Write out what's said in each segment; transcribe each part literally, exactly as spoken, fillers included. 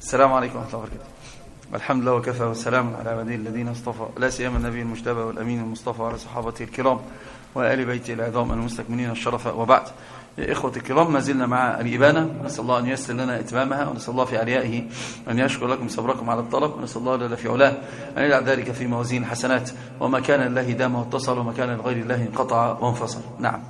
السلام عليكم ورحمة الله وبركاته. الحمد لله وكفى والسلام على عباده الذين اصطفى، لا سيما النبي المجتبى والأمين المصطفى وعلى صحابته الكرام وآل بيته العظام المستكملين الشرف. وبعد، يا إخوة الكرام، ما زلنا مع الإبانة، نسأل الله أن ييسر لنا إتمامها، ونسأل الله في عليائه أن يشكر لكم صبركم على الطلب، ونسأل الله جل في علاه أن يجعل ذلك في موازين حسنات، وما كان لله دام واتصل، وما كان لغير الله انقطع وانفصل. نعم.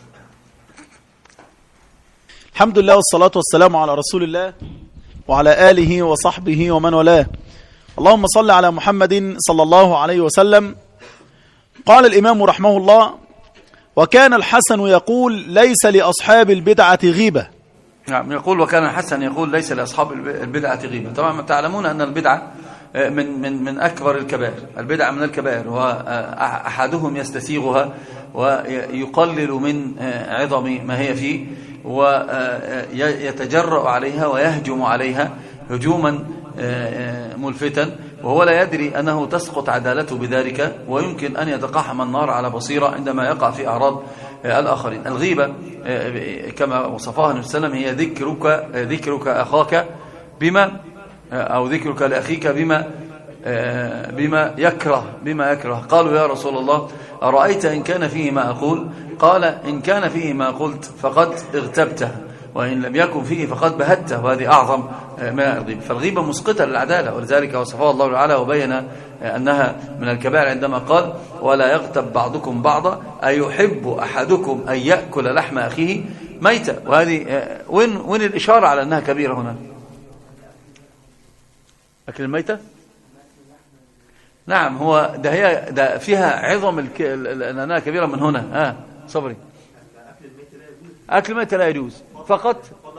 الحمد لله والصلاة والسلام على رسول الله وعلى آله وصحبه ومن والاه. اللهم صل على محمد صلى الله عليه وسلم. قال الإمام رحمه الله: وكان الحسن يقول ليس لأصحاب البدعة غيبة. نعم، يقول وكان الحسن يقول ليس لأصحاب البدعة غيبة. طبعا تعلمون أن البدعة من من من أكبر الكبائر، البدعة من الكبائر، وأحدهم يستسيغها ويقلل من عظم ما هي فيه، ويتجرأ عليها ويهجم عليها هجوما ملفتا، وهو لا يدري أنه تسقط عدالته بذلك، ويمكن أن يتقحم النار على بصيرة عندما يقع في أعراض الآخرين. الغيبة كما وصفها النبي صلى الله عليه وسلم هي ذكرك ذكرك أخاك بما أو ذكرك لأخيك بما بما يكره بما يكره قالوا يا رسول الله أرأيت إن كان فيه ما أقول؟ قال إن كان فيه ما قلت فقد اغتبته، وإن لم يكن فيه فقد بهته، وهذه أعظم ما الغيبة. فالغيبة مسقطة للعدالة، ولذلك وصفها الله تعالى وبين أنها من الكبائر عندما قال ولا يغتب بعضكم بعضا أيحب أحدكم أن يأكل لحم أخيه ميتا. وهذه وين وين الإشارة على أنها كبيرة هنا؟ أكل الميتة؟ نعم، هو ده هي ده فيها عظم الك... أنها كبيرة من هنا. آه صبري. أكل الميتة لا يجوز فقط.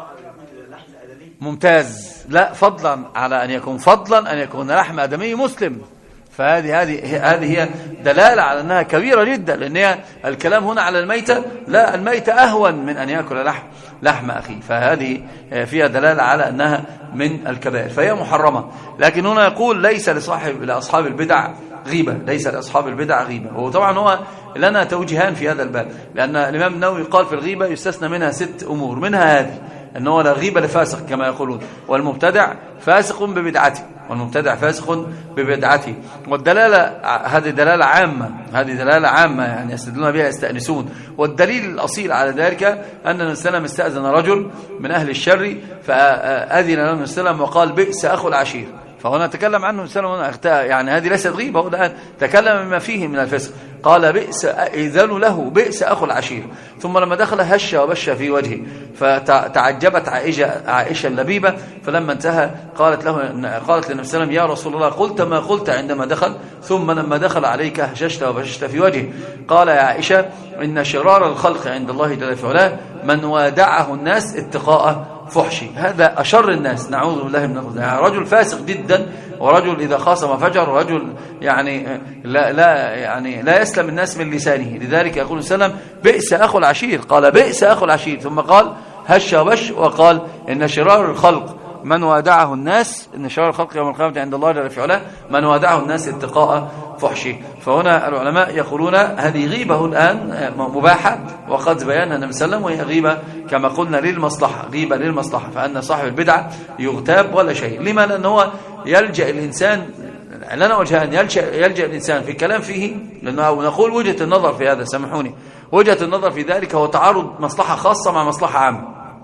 ممتاز. لا، فضلا على أن يكون فضلا أن يكون لحم آدمي مسلم. فهذه هذه هذه هي دلالة على أنها كبيرة جدا، لأن هي الكلام هنا على الميتة، لا، الميتة أهون من أن يأكل لحم لحم أخيه، فهذه فيها دلالة على أنها من الكبائر، فهي محرمة. لكن هنا يقول ليس لصاحب لأصحاب البدع غيبة، ليس لأصحاب البدع غيبة. وطبعا هو لنا توجيهان في هذا الباب، لأن الإمام النووي قال في الغيبة يستثنى منها ست أمور، منها هذه أنه لا غيبة لفاسق كما يقولون، والمبتدع فاسق ببدعته، والمبتدع فاسق ببدعته. والدلالة هذه دلالة عامة، هذه دلالة عامة يعني يستدلون بها يستأنسون. والدليل الأصيل على ذلك أن النبي صلى الله عليه وسلم استأذن رجل من أهل الشر فأذن له النبي صلى الله عليه وسلم وقال بئس أخو العشير. فهنا تكلم عنه السلام، يعني هذه ليست غيبة، هو الآن تكلم مما فيه من الفسق، قال بئس إذن له بئس أخو العشير. ثم لما دخل هش وبش في وجهه، فتعجبت عائشة, عائشة اللبيبة، فلما انتهى قالت له قالت للنبي صلى الله عليه وسلم يا رسول الله قلت ما قلت عندما دخل، ثم لما دخل عليك هششت وبششت في وجهه. قال يا عائشة إن شرار الخلق عند الله جل في علاه من وادعه الناس اتقاء فحشي. هذا أشر الناس، نعوذ بالله من الخزي. يعني رجل فاسق جدا، ورجل إذا خاصم فجر، ورجل يعني لا لا يعني لا يسلم الناس من لسانه. لذلك يقول صلى الله عليه وسلم بئس أخو العشير، قال بئس أخو العشير، ثم قال هش وبش، وقال إن شرار الخلق من وادعه الناس، إن شرار الخلق يوم القيامة عند الله جل في علاه من وادعه الناس اتقاء فحشه. فهنا العلماء يقولون هذه غيبة الآن مباحة، وقد بيانها النبي صلى الله عليه وسلم، وهي غيبة كما قلنا للمصلحة، غيبة للمصلحة، فأن صاحب البدعة يغتاب ولا شيء. لما؟ لأنه يلجأ الإنسان لنا وجهان، يلجأ, يلجأ الإنسان في الكلام فيه، لأنه نقول وجهة النظر في هذا، سامحوني، وجهة النظر في ذلك هو تعارض مصلحة خاصة مع مصلحة عامة،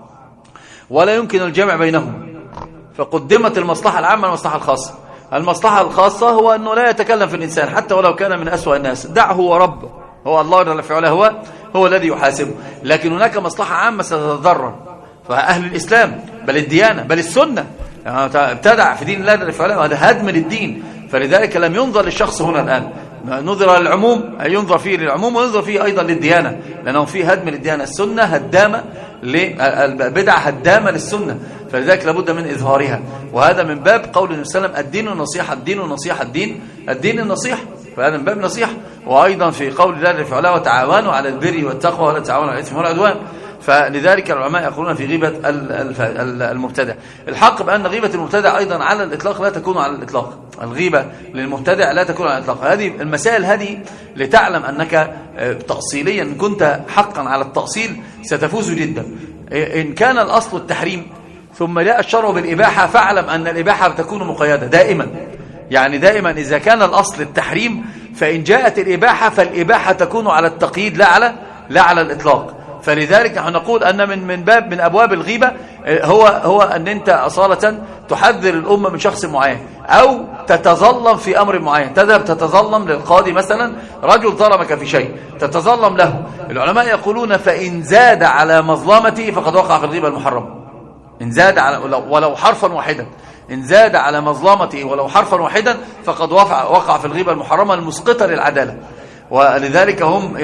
ولا يمكن الجمع بينهم، فقدمت المصلحة العامة المصلحة الخاصة. المصلحة الخاصة هو أنه لا يتكلم في الإنسان حتى ولو كان من أسوأ الناس، دعه وربه، هو الله جل في علاه هو هو الذي يحاسبه. لكن هناك مصلحة عامة ستتضرر، فأهل الإسلام بل الديانة بل السنة يعني ابتدع في دين الله جل في علاه، وهذا هدم للدين. فلذلك لم ينظر للشخص هنا الآن، نظر للعموم، أي ينظر فيه للعموم، وينظر فيه أيضا للديانة، لأنه فيه هدم للديانة. السنة هدامة، البدع هدامة للسنة، فلذلك لابد من إظهارها. وهذا من باب قول النبي صلى الله عليه وسلم الدين النصيحة، الدين النصيحة، الدين الدين النصيحة، فهذا من باب نصيحة. وأيضا في قول الله جل في علاه وتعاونوا على البر والتقوى ولا تعاونوا على الإثم والعدوان. فلذلك العلماء يقولون في غيبة المبتدع. الحق بأن غيبة المبتدع أيضا على الإطلاق لا تكون على الإطلاق، الغيبة للمبتدع لا تكون على الإطلاق. هذه المسائل هذه لتعلم أنك تأصيليا كنت حقا على التأصيل ستفوز جدا. إن كان الأصل التحريم ثم جاء الشرع بالإباحة فاعلم أن الإباحة تكون مقيدة دائما. يعني دائما إذا كان الأصل التحريم فإن جاءت الإباحة فالإباحة تكون على التقييد لا على لا على الإطلاق. فلذلك نحن نقول أن من من باب من أبواب الغيبة هو هو أن أنت أصالة تحذر الأمة من شخص معين أو تتظلم في أمر معين. تذهب تتظلم للقاضي مثلا، رجل ظلمك في شيء تتظلم له. العلماء يقولون فإن زاد على مظلمته فقد وقع في الغيبة المحرمة. إن زاد على ولو حرفا واحدا، إن زاد على مظلمته ولو حرفا واحدا فقد وقع في الغيبة المحرمة المسقطة للعدالة. ولذلك هم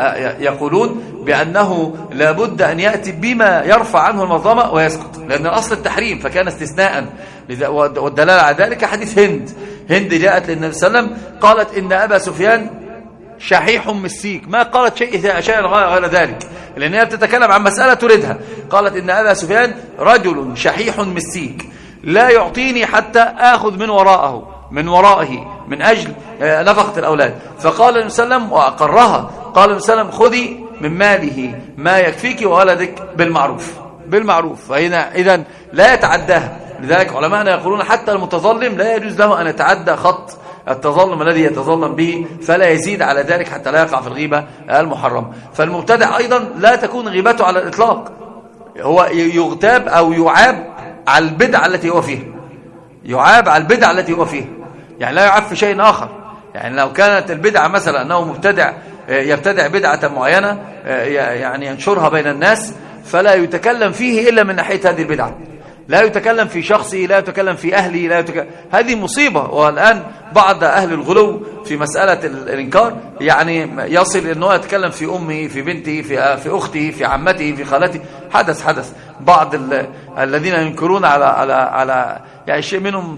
يقولون بأنه لابد أن يأتي بما يرفع عنه المظلمة ويسقط، لأن الأصل التحريم فكان استثناء. والدلالة على ذلك حديث هند. هند جاءت للنبي صلى الله عليه وسلم قالت إن أبا سفيان شحيح مسيك، ما قالت شيء شيء غير ذلك، لأنها بتتكلم عن مسألة تريدها. قالت إن أبا سفيان رجل شحيح مسيك لا يعطيني حتى آخذ من وراءه من ورائه من أجل نفقة الأولاد. فقال النبي صلى الله عليه وسلم وأقرها، قال النبي صلى الله عليه وسلم خذي من ماله ما يكفيك وولدك بالمعروف بالمعروف. فهنا إذن لا يتعداها. لذلك علماءنا يقولون حتى المتظلم لا يجوز له أن يتعدى خط التظلم الذي يتظلم به، فلا يزيد على ذلك حتى لا يقع في الغيبة المحرمة. فالمبتدع أيضا لا تكون غيبته على الإطلاق، هو يغتاب أو يعاب على البدعة التي هو فيها، يعاب على البدعة التي هو فيها، يعني لا يعاب في شيء آخر. يعني لو كانت البدعة مثلا أنه مبتدع يبتدع بدعة معينة يعني ينشرها بين الناس، فلا يتكلم فيه إلا من ناحية هذه البدعة، لا يتكلم في شخصه، لا يتكلم في أهله، لا يتكلم. هذه مصيبة. والآن بعض أهل الغلو في مسألة الإنكار يعني يصل أنه يتكلم في أمه، في بنته، في في أخته، في عمته، في خالته. حدث حدث بعض الذين ينكرون على على على يعني شيء منهم،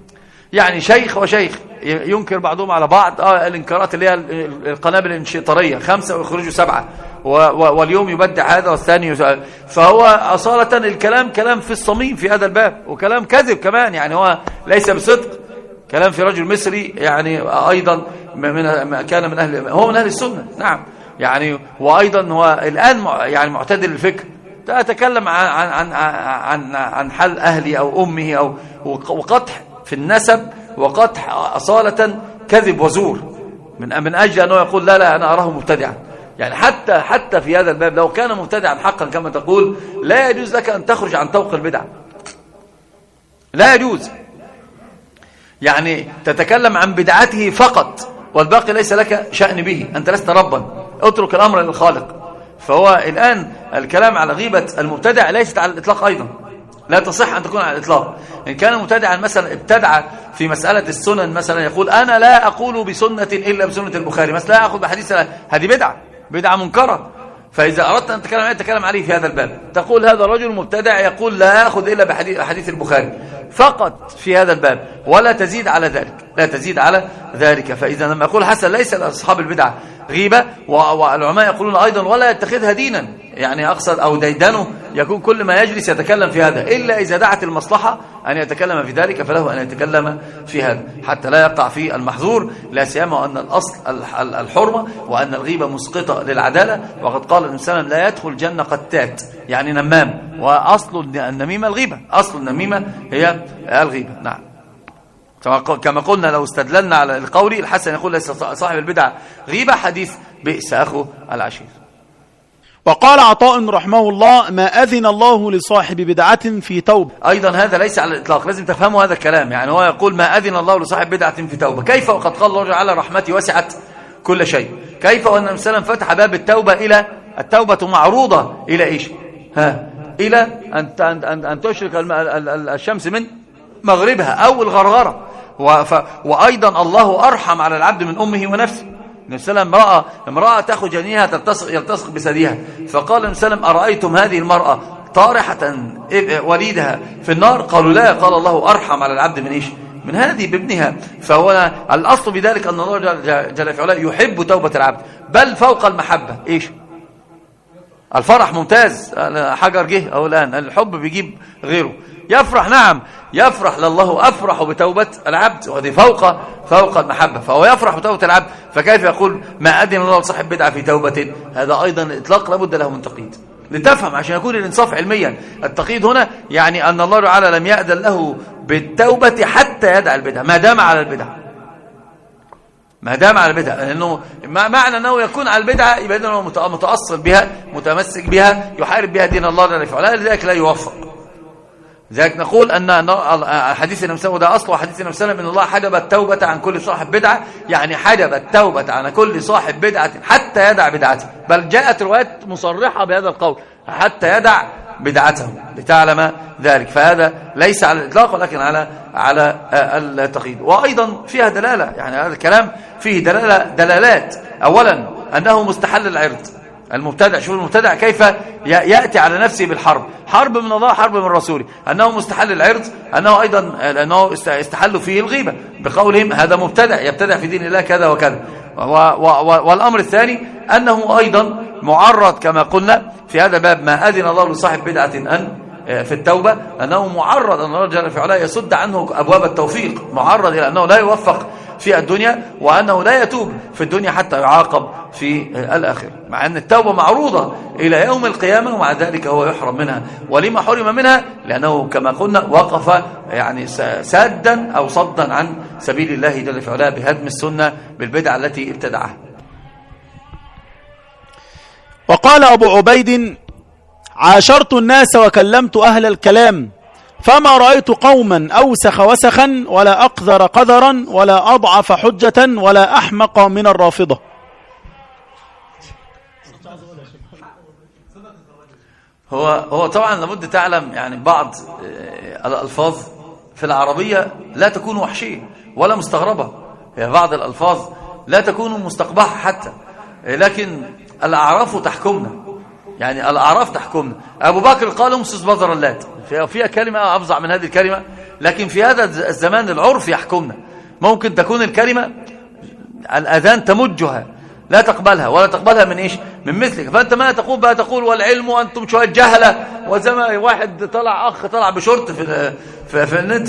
يعني شيخ وشيخ ينكر بعضهم على بعض. اه الانكارات اللي هي القنابل الانشطاريه، خمسه ويخرجوا سبعه، واليوم يبدع هذا والثاني. فهو اصاله الكلام كلام في الصميم في هذا الباب، وكلام كذب كمان، يعني هو ليس بصدق. كلام في رجل مصري يعني ايضا من كان من اهل، هو من اهل السنه نعم، يعني وايضا هو الان يعني معتدل الفكر. تتكلم عن عن عن عن حل اهلي او امه او وقطح في النسب، وقطح أصالة كذب وزور من من أجل أنه يقول لا لا أنا أراه مبتدعا. يعني حتى حتى في هذا الباب لو كان مبتدعا حقا كما تقول لا يجوز لك أن تخرج عن طوق البدعة، لا يجوز. يعني تتكلم عن بدعته فقط والباقي ليس لك شأن به، أنت لست ربا، اترك الأمر للخالق. فهو الآن الكلام على غيبة المبتدع ليست على الإطلاق أيضا، لا تصح أن تكون على الإطلاق. إن كان مبتدعا مثلا ابتدع في مسألة السنن مثلا، يقول أنا لا أقول بسنة إلا بسنة البخاري مثلا، لا أخذ بحديث، هذه بدعة بدعة منكرة. فإذا أردت أن تتكلم عليه تتكلم عليه في هذا الباب، تقول هذا الرجل مبتدع يقول لا أخذ إلا بحديث البخاري فقط في هذا الباب، ولا تزيد على ذلك، لا تزيد على ذلك. فإذا لما يقول حسن ليس لأصحاب البدعة غيبة، والعلماء يقولون أيضا ولا يتخذها دينا، يعني أقصد أو ديدنه يكون كل ما يجلس يتكلم في هذا، إلا إذا دعت المصلحة أن يتكلم في ذلك فله أن يتكلم في هذا حتى لا يقع في المحظور، لا سيما أن الأصل الحرمة وأن الغيبة مسقطة للعدالة. وقد قال النبي صلى الله عليه وسلم لا يدخل الجنة قتات، يعني نمام، وأصل النميمة الغيبة، أصل النميمة هي الغيبة. نعم كما قلنا لو استدللنا على القول الحسن يقول ليس صاحب البدع غيبة، حديث بئس أخو العشير. وقال عطاء رحمه الله ما أذن الله لصاحب بدعة في توبة. أيضا هذا ليس على الإطلاق، لازم تفهموا هذا الكلام. يعني هو يقول ما أذن الله لصاحب بدعة في توبة، كيف وقد قال الله تعالى رحمتي وسعت كل شيء؟ كيف وأن النبي صلى الله عليه وسلم فتح باب التوبة إلى التوبة معروضة إلى إيش؟ ها إلى أن أن أن تشرق الشمس من مغربها أو الغرغرة. وأيضا الله أرحم على العبد من أمه ونفسه. النبي صلى الله عليه وسلم امرأة امرأة تأخذ جنينها يلتصق بثديها، فقال النبي صلى الله عليه وسلم أرأيتم هذه المرأة طارحة وليدها في النار؟ قالوا لا، قال الله أرحم على العبد من إيش؟ من هذه بابنها. فهو الأصل بذلك أن الله جل في علاه يحب توبة العبد، بل فوق المحبة إيش؟ الفرح. ممتاز، حجر جه أو الآن الحب بيجيب غيره، يفرح، نعم يفرح، لله أفرح بتوبة العبد، وهذه فوق فوق المحبة، فهو يفرح بتوبة العبد. فكيف يقول ما أذن الله لصاحب بدعة في توبة؟ هذا أيضا الإطلاق لابد له من تقييد، لتفهم عشان يكون الإنصاف علميا. التقييد هنا يعني أن الله تعالى لم يأذن له بالتوبة حتى يدع البدع ما دام على البدع، ما دام على البدع، لأنه معنى أنه يكون على البدعة يبقى أنه متأصل بها متمسك بها يحارب بها دين الله جل وعلا، لذلك لا يوفق. لذلك نقول أن حديث النبي صلى الله عليه وسلم ده أصله حديث النبي صلى الله عليه وسلم إن الله حجب التوبة عن كل صاحب بدعة، يعني حجب التوبة عن كل صاحب بدعة حتى يدع بدعته، بل جاءت روايات مصرحة بهذا القول حتى يدع بدعته لتعلم ذلك. فهذا ليس على الإطلاق ولكن على على التقييد. وأيضا فيها دلالة، يعني هذا الكلام فيه دلالة دلالات. أولا أنه مستحل العرض، المبتدع شوف المبتدع كيف يأتي على نفسه بالحرب، حرب من الله حرب من رسوله. أنه مستحل العرض، أنه أيضا أنه استحلوا فيه الغيبة بقولهم هذا مبتدع يبتدع في دين الله كذا وكذا. والأمر الثاني أنه أيضا معرض كما قلنا في هذا الباب ما أذن الله لصاحب بدعة أن في التوبة، أنه معرض أن الله جل وعلا يسد عنه أبواب التوفيق، معرض إلى أنه لا يوفق في الدنيا وأنه لا يتوب في الدنيا حتى يعاقب في الآخرة، مع أن التوبة معروضة إلى يوم القيامة ومع ذلك هو يحرم منها. ولما حرم منها؟ لأنه كما قلنا وقف يعني سادا أو صدا عن سبيل الله جل وعلا بهدم السنة بالبدعة التي ابتدعها. وقال أبو عبيد: عاشرت الناس وكلمت أهل الكلام فما رأيت قوما أوسخ وسخا ولا أقذر قذرا ولا أضعف حجة ولا أحمق من الرافضة. هو هو طبعا لابد تعلم يعني بعض الألفاظ في العربية لا تكون وحشية ولا مستغربة، يعني بعض الألفاظ لا تكون مستقبحة حتى، لكن الأعراف تحكمنا، يعني الأعراف تحكمنا. أبو بكر قال امسس بذر اللات، فيها كلمة أفظع من هذه الكلمة، لكن في هذا الزمان العرف يحكمنا. ممكن تكون الكلمة الأذان تمجها لا تقبلها ولا تقبلها من إيش؟ من مثلك، فأنت ما تقول بقى تقول والعلم وأنتم شوية جهلة، وزي ما واحد طلع أخ طلع بشورت في في, في النت،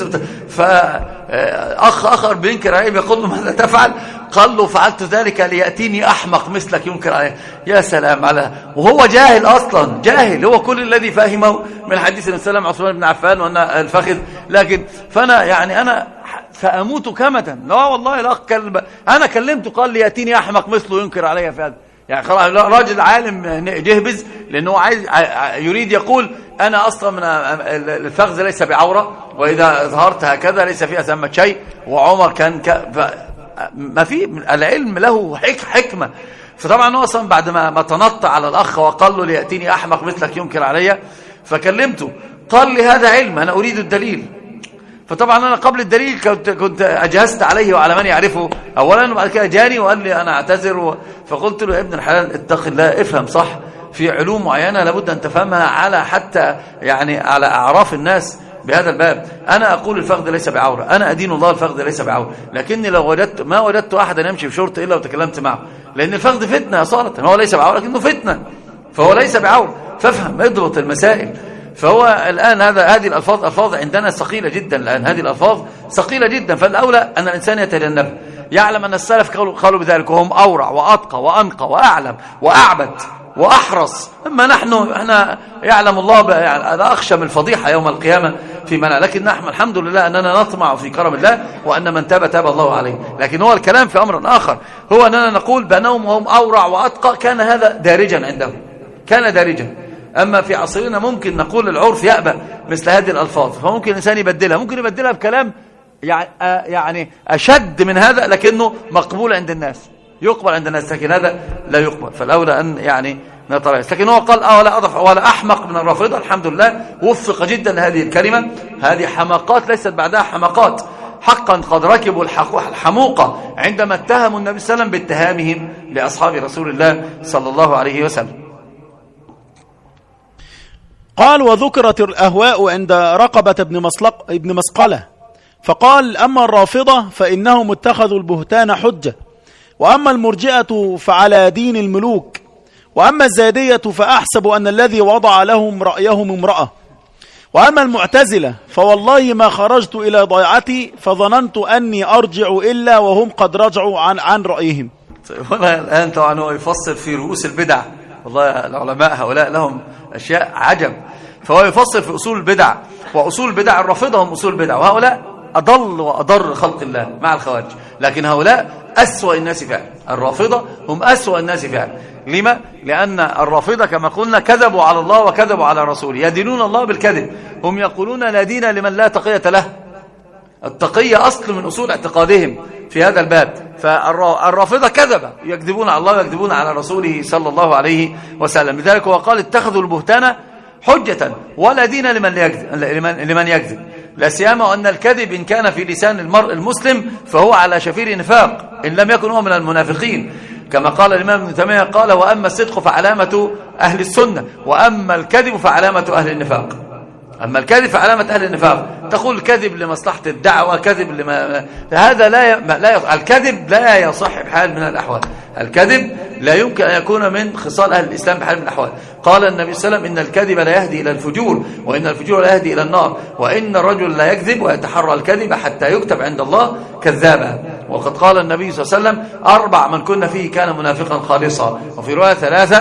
فأخ آخر بينكر عليه بيقول له ماذا تفعل؟ قال له فعلت ذلك ليأتيني أحمق مثلك ينكر عليه. يا سلام على، وهو جاهل أصلا، جاهل هو كل الذي فهمه من حديث النبي صلى الله عليه وسلم عثمان بن عفان وأن الفخذ. لكن فأنا يعني أنا فأموت كمدا، لا والله لا كلب. أنا كلمته قال لي يأتيني أحمق مثله ينكر علي في هذا، يعني خلاص راجل عالم جهبز، لأنه عايز يريد يقول أنا أصلا من الفخذ ليس بعورة، وإذا ظهرت هكذا ليس فيها ثمة شيء، وعمر كان ك... ما في العلم له حكمة. فطبعا هو أصلا بعد ما, ما تنطع على الأخ وقال له ليأتيني أحمق مثلك ينكر علي، فكلمته قال لي هذا علم أنا أريد الدليل. فطبعا أنا قبل الدليل كنت, كنت أجهزت عليه وعلى من يعرفه أولا، وبعد كده جاني وقال لي أنا أعتذر و... فقلت له يا ابن الحلال اتق الله، افهم صح، في علوم معينة لابد أن تفهمها على حتى يعني على أعراف الناس بهذا الباب. أنا أقول الفخذ ليس بعورة، أنا أدين الله الفخذ ليس بعورة، لكني لو وجدت ما وجدت أحدا يمشي بشورت إلا وتكلمت معه، لأن الفخذ فتنة صارت، هو ليس بعورة لكنه فتنة، فهو ليس بعورة، فافهم اضبط المسائل. فهو الآن هذا هذه الألفاظ ألفاظ عندنا ثقيلة جدا، الآن هذه الألفاظ ثقيلة جدا، فالأولى أن الإنسان يتجنبها، يعلم أن السلف قالوا, قالوا بذلك، وهم أورع وأتقى وأنقى وأعلم وأعبد وأحرص. أما نحن احنا يعلم الله يعني أنا أخشى من الفضيحة يوم القيامة في منع، لكن نحن الحمد لله أننا نطمع في كرم الله، وأن من تاب تاب الله عليه. لكن هو الكلام في أمر آخر، هو أننا نقول بأنهم هم أورع وأتقى، كان هذا دارجا عندهم، كان دارجا. أما في عصرنا ممكن نقول العرف يأبى مثل هذه الألفاظ، فممكن الإنسان يبدلها، ممكن يبدلها بكلام يعني أشد من هذا لكنه مقبول عند الناس، يقبل عند الناس، لكن هذا لا يقبل. فالأولى أن يعني نتريث. لكن هو قال اه ولا أضف ولا أحمق من الرافضة، الحمد لله وفق جدا لهذه الكلمة. هذه حماقات ليست بعدها حماقات، حقا قد ركبوا الحموقة عندما اتهموا النبي صلى الله عليه وسلم باتهامهم لأصحاب رسول الله صلى الله عليه وسلم. قال وذكرت الأهواء عند رقبة ابن مصلق ابن مسقلة، فقال أما الرافضة فإنهم اتخذوا البهتان حجة، وأما المرجئة فعلى دين الملوك، وأما الزيدية فأحسب أن الذي وضع لهم رأيهم امرأة، وأما المعتزلة فوالله ما خرجت إلى ضيعتي فظننت أني أرجع إلا وهم قد رجعوا عن عن رأيهم. هنا الآن طبعا هو يفصل في رؤوس البدع والله العلماء هؤلاء لهم أشياء عجب. فهو يفصل في أصول البدع، وأصول البدع الرافضة هم أصول البدع، وهؤلاء أضل وأضر خلق الله مع الخوارج، لكن هؤلاء أسوأ الناس فعلا. الرافضة هم أسوأ الناس فعلا. لما؟ لأن الرافضة كما قلنا كذبوا على الله وكذبوا على رسوله، يدينون الله بالكذب. هم يقولون لا دين لمن لا تقية له. التقية أصل من أصول اعتقادهم في هذا الباب. فالرافضة كذب، يكذبون على الله ويكذبون على رسوله صلى الله عليه وسلم. لذلك هو قال اتخذوا البهتان حجة ولا دين لمن يكذب، لمن يكذب. لا سيما أن الكذب إن كان في لسان المرء المسلم فهو على شفير نفاق إن لم يكن هو من المنافقين، كما قال الإمام ابن تيمية قال وأما الصدق فعلامة أهل السنة وأما الكذب فعلامة أهل النفاق. أما الكذب فعلامة أهل النفاق. تقول كذب لمصلحة الدعوة، كذب لما هذا لا ي... لا ي... الكذب لا يصح بحال من الأحوال. الكذب لا يمكن أن يكون من خصال أهل الإسلام بحال من الأحوال. قال النبي صلى الله عليه وسلم إن الكذب لا يهدي إلى الفجور وإن الفجور لا يهدي إلى النار وإن الرجل لا يكذب ويتحرى الكذب حتى يكتب عند الله كذابا. وقد قال النبي صلى الله عليه وسلم أربع من كنا فيه كان منافقا خالصا. وفي رواية ثلاثة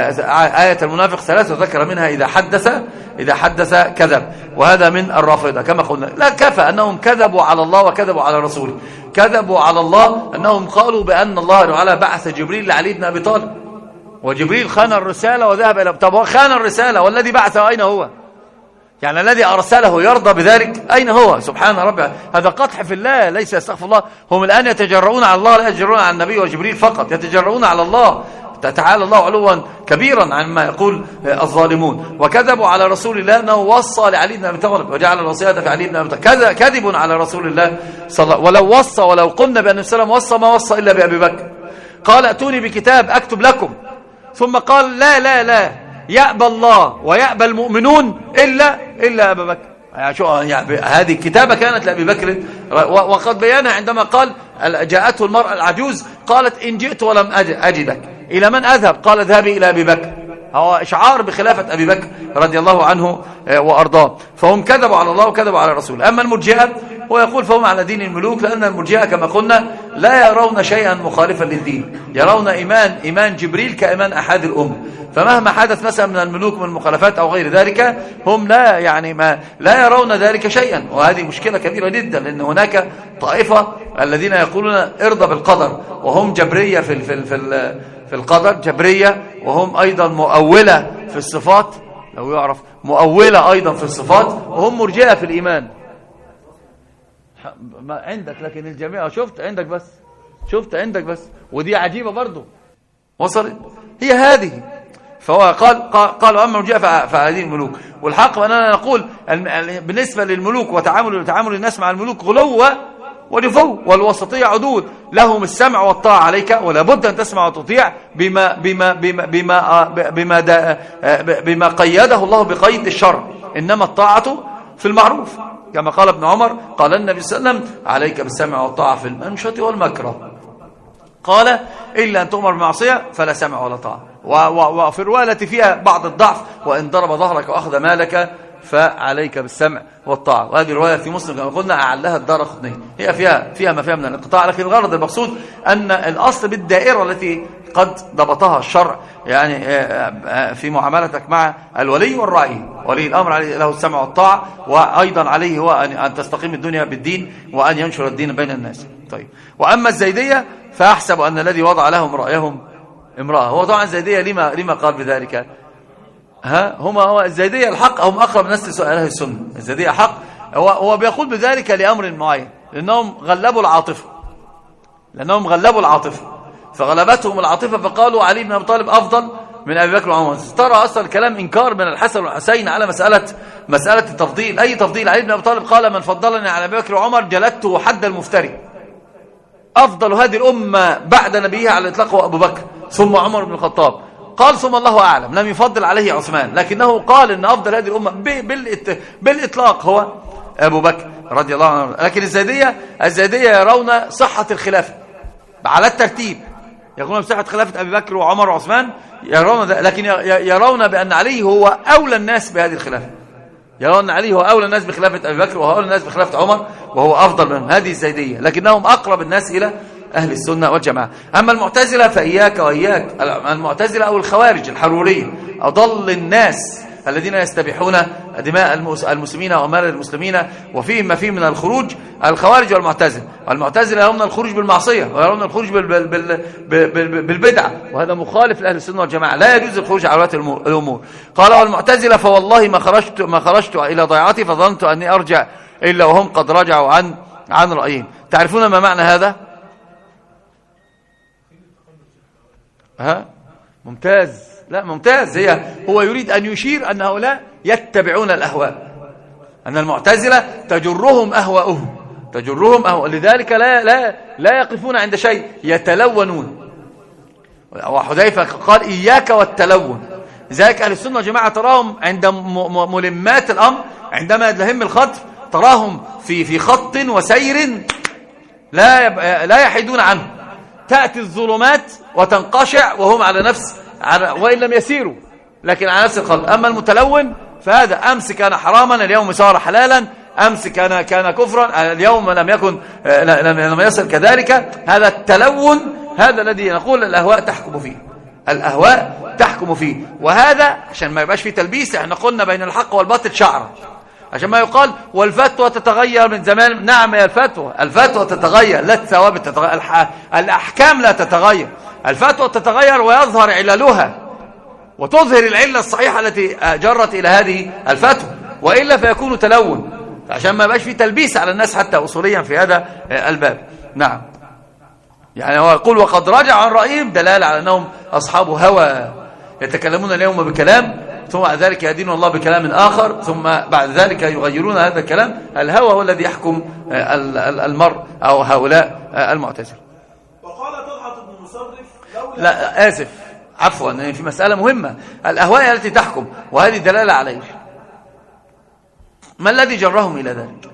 آية المنافق ثلاثة ذكر منها إذا حدث إذا حدث كذب، وهذا من الرافضة كما قلنا. لا كفى أنهم كذبوا على الله وكذبوا على رسوله. كذبوا على الله أنهم قالوا بأن الله تعالى بعث جبريل لعلي بن أبي طالب، وجبريل خان الرسالة وذهب إلى طب هو خان الرسالة والذي بعثه أين هو؟ يعني الذي أرسله يرضى بذلك؟ أين هو؟ سبحان ربي، هذا قطح في الله ليس استغفر الله. هم الآن يتجرؤون على الله، لا يتجرؤون على النبي وجبريل فقط، يتجرؤون على الله تعالى الله علوا كبيرا عما يقول الظالمون. وكذبوا على رسول الله أنه وصى لعلي بن أبي طالب وجعل الوصية في علي بن أبي طالب. كذا كذب على رسول الله صلى الله عليه وسلم. ولو وصى ولو قلنا بأن السلام وصى ما وصى إلا بأبي بكر. قال ائتوني بكتاب أكتب لكم، ثم قال لا لا لا يأبى الله ويأبى المؤمنون إلا إلا أبا بكر. يعني شو يعني هذه الكتابة كانت لأبي بكر، وقد بيانها عندما قال جاءته المرأة العجوز قالت إن جئت ولم أجدك إلى من أذهب؟ قال اذهبي إلى أبي بكر. هو إشعار بخلافة أبي بكر رضي الله عنه وأرضاه. فهم كذبوا على الله وكذبوا على رسوله. أما المرجئة هو يقول فهم على دين الملوك، لأن المرجئة كما قلنا لا يرون شيئا مخالفا للدين، يرون إيمان إيمان جبريل كإيمان أحد الأمة. فمهما حدث مثلا من الملوك من المخالفات أو غير ذلك هم لا يعني ما لا يرون ذلك شيئا. وهذه مشكلة كبيرة جدا، لأن هناك طائفة الذين يقولون ارضى بالقدر، وهم جبرية في في في في القدر، جبرية، وهم أيضا مؤولة في الصفات، لو يعرف مؤولة أيضا في الصفات، وهم مرجئة في الإيمان. ما عندك لكن الجميع شفت عندك بس شفت عندك بس ودي عجيبة برضو وصلت هي هذه. فهو قال قالوا أما مرجئة فهذه الملوك. والحق أننا نقول بالنسبة للملوك وتعامل تعامل الناس مع الملوك غلو ونفو، والوسطية عدول. لهم السمع والطاعة عليك ولا بد أن تسمع وتطيع بما بما بما بما بما, بما, بما قيده الله بقيد الشرع، إنما الطاعة في المعروف كما قال ابن عمر قال النبي صلى الله عليه وسلم عليك بالسمع والطاعة في المنشط والمكره. قال إلا أن تؤمر بمعصية فلا سمع ولا طاعة. وفي الرواية التي فيها بعض الضعف وإن ضرب ظهرك وأخذ مالك فعليك بالسمع والطاعة. وهذه الرواية في مسلم كما قلنا أعلها الدارقطني، هي فيها فيها ما فيها من الانقطاع، لكن الغرض المقصود أن الأصل بالدائرة التي قد ضبطها الشرع يعني في معاملتك مع الولي والرعي. ولي الأمر عليه له السمع والطاعة، وأيضا عليه هو أن تستقيم الدنيا بالدين وأن ينشر الدين بين الناس. طيب، وأما الزيدية فأحسب أن الذي وضع لهم رأيهم امرأة. هو طبعا الزيدية لما لما قال بذلك؟ ها هم هو الزيدية الحق هم أقرب الناس لسؤال أهل السنة. الزيدية حق هو هو بيقول بذلك لأمر معين، لأنهم غلبوا العاطفة لأنهم غلبوا العاطفة فغلبتهم العاطفة فقالوا علي بن أبي طالب أفضل من أبي بكر وعمر. ترى أصل الكلام إنكار من الحسن والحسين على مسألة مسألة التفضيل. أي تفضيل؟ علي بن أبي طالب قال من فضلني على أبي بكر وعمر جلدته حد المفتري. أفضل هذه الأمة بعد نبيها على الإطلاق هو أبو بكر ثم عمر بن الخطاب. قال ثم الله أعلم، لم يفضل عليه عثمان، لكنه قال إن أفضل هذه الأمة بالإطلاق هو أبو بكر رضي الله عنه. لكن الزيدية الزيدية يرون صحة الخلافة على الترتيب، يقولون بصحة خلافة أبي بكر وعمر وعثمان، يرون لكن يرون بأن علي هو أولى الناس بهذه الخلافة، يرون أن علي هو أولى الناس بخلافة أبي بكر وهو أولى الناس بخلافة عمر وهو أفضل منهم. هذه الزيدية، لكنهم أقرب الناس إلى أهل السنة والجماعة. أما المعتزلة فإياك وإياك، المعتزلة أو الخوارج الحرورية أضل الناس الذين يستبيحون دماء المسلمين وأموال المسلمين وفيهم ما فيه من الخروج. الخوارج والمعتزلة، والمعتزلة يرون الخروج بالمعصية ويرون الخروج بالبدعة، وهذا مخالف لأهل السنة والجماعة، لا يجوز الخروج على ولاة الأمور. قال والمعتزلة فوالله ما خرجت ما خرجت إلى ضيعتي فظننت أني أرجع إلا وهم قد رجعوا عن عن رأيهم. تعرفون ما معنى هذا؟ ها ممتاز، لا ممتاز. هي هو يريد أن يشير أن هؤلاء يتبعون الأهواء، أن المعتزلة تجرهم أهواؤهم تجرهم أهواء لذلك لا لا لا يقفون عند شيء، يتلونون. وحذيفة قال إياك والتلون. لذلك أهل السنة والجماعة تراهم عند ملمات الأمر، عندما يدلهم الخطف تراهم في في خط وسير لا لا يحيدون عنه. تأتي الظلمات وتنقشع وهم على نفس، وإن لم يسيروا لكن على نفس الخط. أما المتلون فهذا أمس كان حراما اليوم صار حلالا، أمس كان كان كفرا اليوم لم يكن لم يصل كذلك. هذا التلون هذا الذي نقول الأهواء تحكم فيه، الأهواء تحكم فيه. وهذا عشان ما يبقاش فيه تلبيس، احنا قلنا بين الحق والباطل شعرة، عشان ما يقال والفتوى تتغير من زمان. نعم يا الفتوى الفتوى تتغير، لا الثوابت تتغير، الأحكام لا تتغير. الفتوى تتغير ويظهر عللها وتظهر العلة الصحيحة التي جرت إلى هذه الفتوى، وإلا فيكون تلون، عشان ما يبقاش فيه تلبيس على الناس حتى أصوليا في هذا الباب. نعم، يعني هو يقول وقد رجع عن رأيهم دلالة على أنهم أصحاب هوى يتكلمون اليوم بكلام ثم بعد ذلك يدين الله بكلام آخر، ثم بعد ذلك يغيرون هذا الكلام. الهوى هو الذي يحكم المرء أو هؤلاء المعتزلة. وقال طلحة بن مصرف لولا لا آسف عفوا، في مسألة مهمة، الأهواء التي تحكم، وهذه دلالة عليه. ما الذي جرهم إلى ذلك؟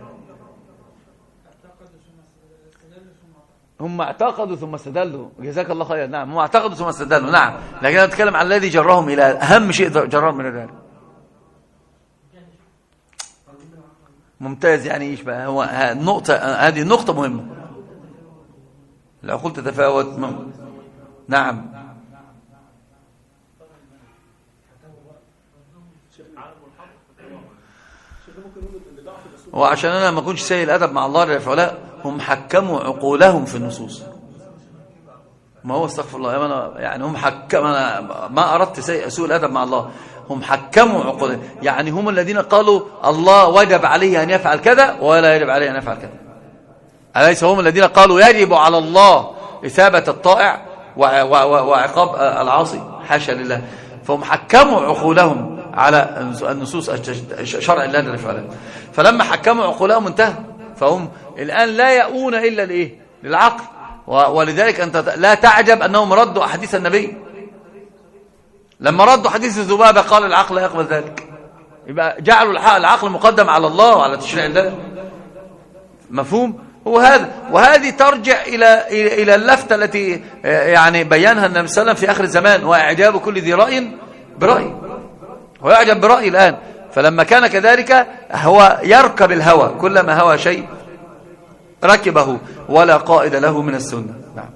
هم اعتقدوا ثم استدلوا، جزاك الله خير. نعم هم اعتقدوا ثم استدلوا، نعم، لكن أنا أتكلم عن الذي جرهم إلى أهم شيء جرهم من ذلك. ممتاز. يعني إيش بقى هو النقطة؟ هذه النقطة مهمة. العقول تتفاوت. نعم وعشان أنا ما أكونش سيء الأدب مع الله للفعلاء، هم حكموا عقولهم في النصوص. ما هو استغفر الله، أنا يعني هم حكم، أنا ما أردت سيء سوء الأدب مع الله، هم حكموا عقولهم. يعني هم الذين قالوا الله وجب عليه أن يفعل كذا ولا يجب عليه أن يفعل كذا. أليس هم الذين قالوا يجب على الله إثابة الطائع وعقاب العاصي؟ حاشا لله. فهم حكموا عقولهم على النصوص شرع الله للفعلاء. فلما حكموا عقولهم انتهى، فهم الآن لا يؤون إلا لإيه؟ للعقل. ولذلك أنت لا تعجب أنهم ردوا أحاديث النبي. لما ردوا حديث الذبابة قال العقل لا يقبل ذلك، يبقى جعلوا العقل مقدم على الله وعلى تشريع الله. مفهوم؟ هو هذا. وهذه ترجع إلى إلى اللفتة التي يعني بيانها النبي صلى الله عليه وسلم في آخر الزمان، وإعجاب كل ذي رأي برأي، ويعجب برأي الآن. فلما كان كذلك هو يركب الهوى، كلما هوى شيء ركبه ولا قائد له من السنة. نعم.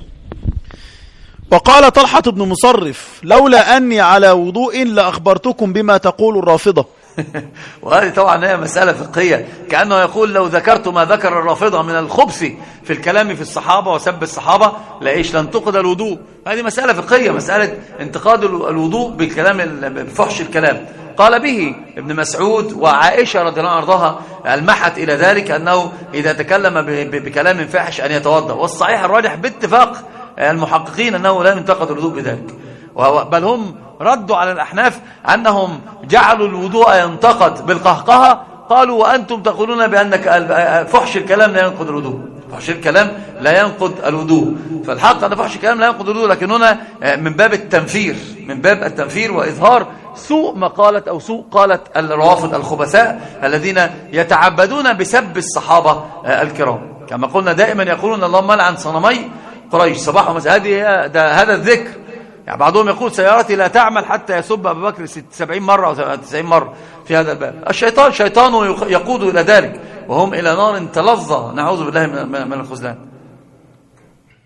وقال طلحة بن مصرف لولا أني على وضوء لأخبرتكم بما تقول الرافضة. وهذه طبعا هي مسألة فقهية، كأنه يقول لو ذكرت ما ذكر الرافضة من الخبث في الكلام في الصحابة وسب الصحابة لإيش لانتقد الوضوء. هذه مسألة فقهية، مسألة انتقاد الوضوء بالكلام بفحش الكلام. قال به ابن مسعود وعائشة رضي الله عنها المحت إلى ذلك أنه إذا تكلم بكلام فاحش أن يتوضأ. والصحيح الراجح باتفاق المحققين أنه لا ينتقد الوضوء بذلك، بل هم ردوا على الأحناف أنهم جعلوا الوضوء ينتقد بالقهقهة. قالوا وأنتم تقولون بأن فحش الكلام لا ينقض الوضوء، فحش الكلام لا ينقض الوضوء. فالحق أن فحش الكلام لا ينقض الوضوء، لكن هنا من باب التنفير، من باب التنفير وإظهار سوء مقالة أو سوء قالة الروافض الخبثاء الذين يتعبدون بسب الصحابة الكرام. كما قلنا دائما يقولون اللهم لعن صنمي قريش صباح ومساء. هذه هذا الذكر. يعني بعضهم يقول سيارتي لا تعمل حتى يسب أبو بكر سبعين مرة أو تسعين مرة في هذا الباب. الشيطان شيطان يقود إلى ذلك، وهم إلى نار تلظى، نعوذ بالله من الخذلان.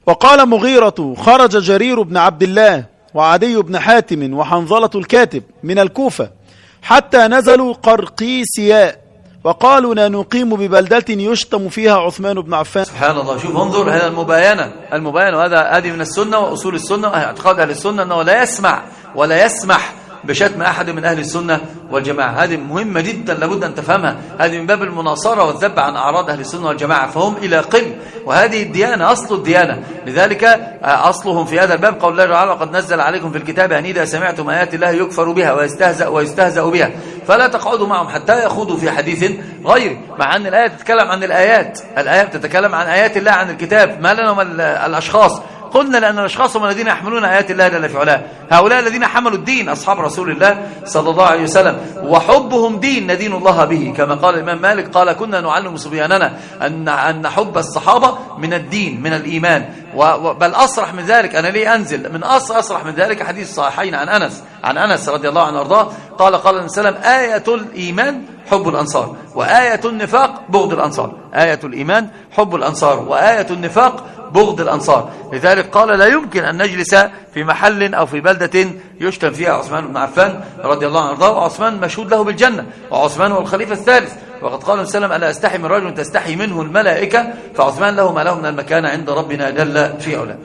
وقال مغيرة خرج جرير بن عبد الله وعدي بن حاتم وحنظلة الكاتب من الكوفة حتى نزلوا قرقيسياء وقالوا لا نقيم ببلدة يشتم فيها عثمان بن عفان. سبحان الله. شوف انظر، هذا المباينة المباينة وهذا هذه من السنة وأصول السنة اعتقاد أهل السنة أنه لا يسمع ولا يسمح بشتم أحد من أهل السنة والجماعة. هذه مهمة جدا لابد أن تفهمها. هذه من باب المناصرة والذب عن أعراض أهل السنة والجماعة، فهم إلى قل، وهذه الديانة أصل الديانة. لذلك أصلهم في هذا الباب قول الله تعالى قد نزل عليكم في الكتاب أن إذا سمعتم آيات الله يكفر بها ويستهزأ ويستهزأ بها فلا تقعدوا معهم حتى يخوضوا في حديث غيره. مع أن الآية تتكلم عن الآيات، الآية تتكلم عن آيات الله عن الكتاب، ما لنا من الأشخاص. قلنا لأن الأشخاص هم الذين يحملون آيات الله جل في علاه، هؤلاء الذين حملوا الدين أصحاب رسول الله صلى الله عليه وسلم، وحبهم دين ندين الله به، كما قال الإمام مالك قال كنا نعلم صبياننا أن أن حب الصحابة من الدين من الإيمان. بل أصرح من ذلك، أنا ليه أنزل من أصر أصرح من ذلك حديث صحيحين عن أنس عن أنس رضي الله عنه وارضاه قال قال النبي صلى الله عليه وسلم آية الإيمان حب الأنصار وآية النفاق بغض الأنصار. آية الإيمان حب الأنصار وآية النفاق بغض الأنصار. لذلك قال لا يمكن أن نجلس في محل أو في بلدة يشتم فيها عثمان بن عفان رضي الله عنه وارضاه، وعثمان مشهود له بالجنة، وعثمان هو الخليفة الثالث، وقد قال النبي صلى الله عليه وسلم ألا أستحي من رجل تستحي منه الملائكة، فعثمان له ما له من المكان عند ربنا جل في علاه.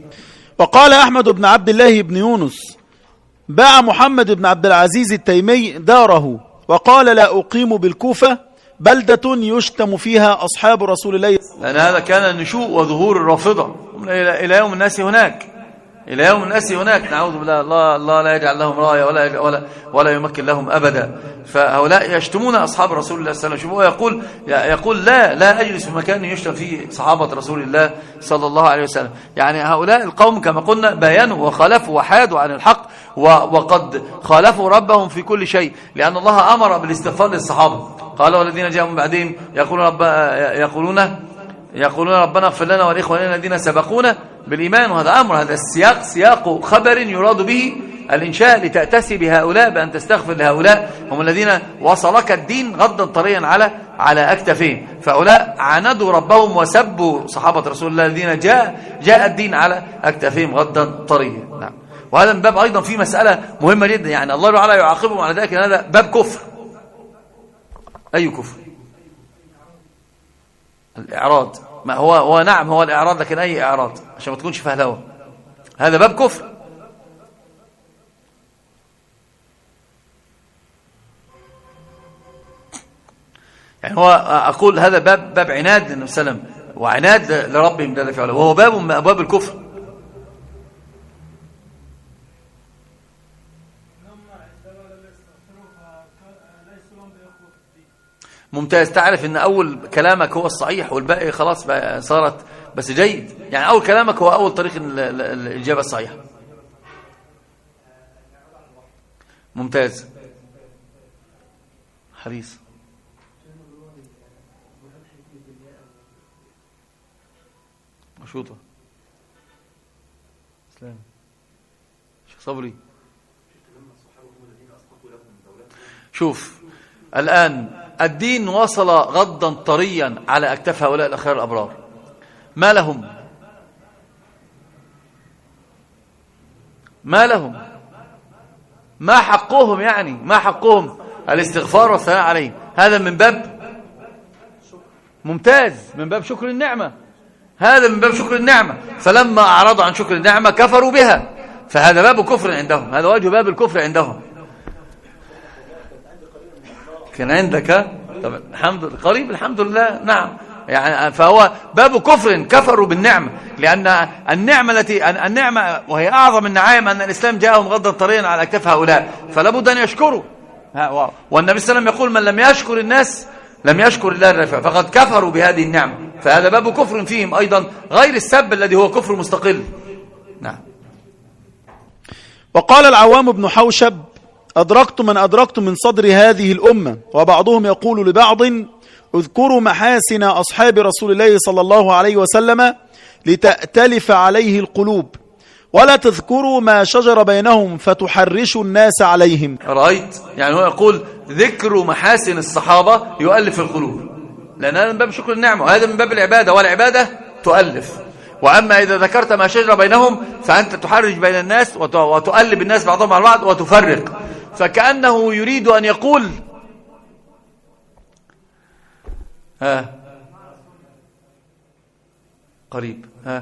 وقال أحمد بن عبد الله بن يونس باع محمد بن عبد العزيز التيمي داره وقال لا أقيم بالكوفة بلدة يشتم فيها أصحاب رسول الله، لأن هذا كان نشوء وظهور الرافضة إلى يوم الناس هناك، إلى يوم الناس هناك نعوذ بالله. الله, الله لا يجعل لهم راية ولا, ولا, ولا يمكن لهم أبدا. فهؤلاء يشتمون أصحاب رسول الله صلى الله عليه وسلم. يقول, يقول لا لا أجلس في مكان يشتم فيه صحابة رسول الله صلى الله عليه وسلم. يعني هؤلاء القوم كما قلنا بيانوا وخالفوا وحادوا عن الحق، وقد خالفوا ربهم في كل شيء، لأن الله أمر بالاستغفار للصحابة. قال والذين جاءوا من بعدهم يقولون رب يقولون يقولون ربنا اغفر لنا ولإخواننا الذين سبقونا بالإيمان. وهذا أمر، هذا السياق سياق خبر يراد به الإنشاء لتأتسي بهؤلاء بأن تستغفر لهؤلاء، هم الذين وصلك الدين غضا طريا على على أكتفهم. فهؤلاء عاندوا ربهم وسبوا صحابة رسول الله الذين جاء جاء الدين على أكتفهم غضا طريا. نعم. وهذا من باب أيضا في مسألة مهمة جدا، يعني الله تعالى يعاقبهم على ذلك، هذا باب كفر. أي كفر؟ الإعراض. ما هو هو نعم هو الإعراض، لكن أي إعراض عشان ما تكونش فهلوة، هذا باب كفر. يعني هو أقول هذا باب باب عناد للنبي صلى الله عليه وسلم وعناد لربهم جل في علاه، وهو باب من أبواب الكفر. ممتاز. تعرف ان اول كلامك هو الصحيح والباقي خلاص بقى صارت بس جيد، يعني اول كلامك هو اول طريق الاجابه الصحيحه. ممتاز حريص. مشوطه اسلام شيخ صبري. شوف الان الدين وصل غضا طريا على أكتاف هؤلاء الأخيار الأبرار، ما لهم ما لهم ما حقهم، يعني ما حقهم الاستغفار والثناء عليهم. هذا من باب ممتاز، من باب شكر النعمة، هذا من باب شكر النعمة. فلما أعرضوا عن شكر النعمة كفروا بها، فهذا باب كفر عندهم، هذا وجه باب الكفر عندهم. كان عندك طب الحمد لله قريب الحمد لله. نعم، يعني فهو باب كفر كفروا بالنعمة، لأن النعمة التي النعمة وهي أعظم النعائم أن الإسلام جاءهم غضا طريا على أكتاف هؤلاء، فلا بد أن يشكروا. والنبي صلى الله عليه وسلم يقول من لم يشكر الناس لم يشكر الله الرفع، فقد كفروا بهذه النعمة، فهذا باب كفر فيهم أيضا غير السب الذي هو كفر مستقل. نعم. وقال العوام بن حوشب أدركت من أدركت من صدر هذه الأمة، وبعضهم يقول لبعض اذكروا محاسن أصحاب رسول الله صلى الله عليه وسلم لتأتلف عليه القلوب، ولا تذكروا ما شجر بينهم فتحرشوا الناس عليهم. رأيت؟ يعني هو يقول ذكر محاسن الصحابة يؤلف القلوب، لأن هذا من باب شكر النعمة، وهذا من باب العبادة، والعبادة تؤلف. وأما إذا ذكرت ما شجر بينهم فأنت تحرج بين الناس وتؤلب الناس بعضهم على بعض وتفرق. فكأنه يريد أن يقول ها قريب ها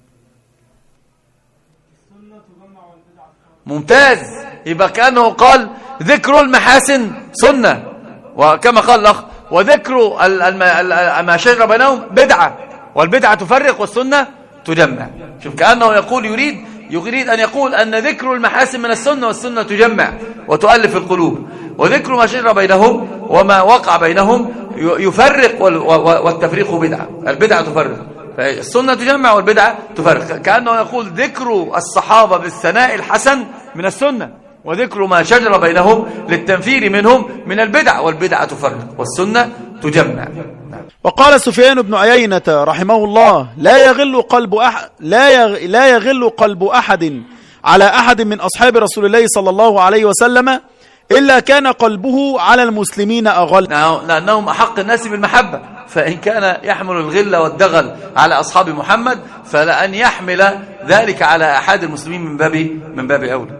ممتاز. يبقى كأنه قال ذكر المحاسن سنة، وكما قال الأخ وذكر ما شجر بينهم بدعة، والبدعة تفرق والسنة تجمع. شوف كأنه يقول يريد يريد أن يقول أن ذكر المحاسن من السنة والسنة تجمع وتؤلف القلوب، وذكر ما شجر بينهم وما وقع بينهم يفرق، والتفريق بدعة، البدعة تفرق، فالسنة تجمع والبدعة تفرق. كأنه يقول ذكر الصحابة بالثناء الحسن من السنة، وذكر ما شجر بينهم للتنفير منهم من البدع، والبدعة تفرق والسنة تجمع. وقال سفيان بن عيينة رحمه الله لا يغل قلب أح... لا يغ... لا يغل قلب أحد على أحد من أصحاب رسول الله صلى الله عليه وسلم إلا كان قلبه على المسلمين أغل، لأنهم أحق الناس بالمحبة. فإن كان يحمل الغل والدغل على أصحاب محمد فلأن يحمل ذلك على أحد المسلمين من باب من باب أولى.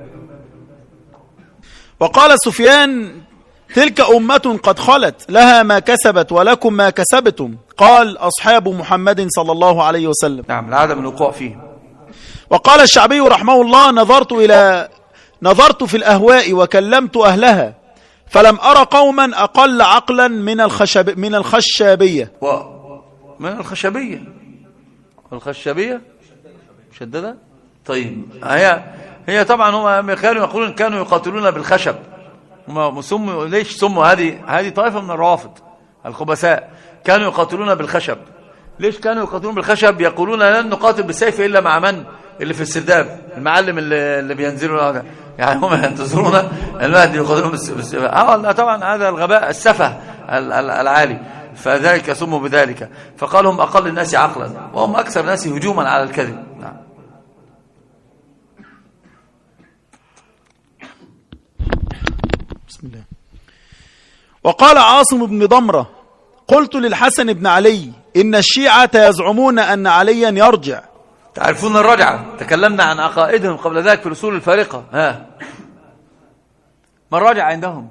وقال سفيان تلك أمة قد خلت لها ما كسبت ولكم ما كسبتم، قال أصحاب محمد صلى الله عليه وسلم. نعم، لعدم الوقوع فيه. وقال الشعبي رحمه الله نظرت إلى نظرت في الأهواء وكلمت أهلها فلم أرى قوما أقل عقلا من الخشب من الخشابية و... من الخشبية الخشبية مشددة. طيب هي هي طبعا هم كانوا يقولون كانوا يقاتلون بالخشب. هم سموا ليش سموا هذه هذه طائفة من الروافض الخبثاء كانوا يقاتلون بالخشب. ليش كانوا يقاتلون بالخشب؟ يقولون لن نقاتل بالسيف إلا مع من اللي في السرداب، المعلم اللي, اللي بينزلوا هذا، يعني هم ينتظرون المهدي يقاتلون بالسيف. اه طبعا هذا الغباء السفه العالي، فذلك سموا بذلك. فقالوا هم أقل الناس عقلا وهم أكثر الناس هجوما على الكذب. نعم. بسم الله. وقال عاصم بن ضمرة قلت للحسن بن علي إن الشيعة يزعمون أن عليا يرجع. تعرفون الرجعة، تكلمنا عن عقائدهم قبل ذلك في الأصول الفارقة. ها ما الرجعة عندهم؟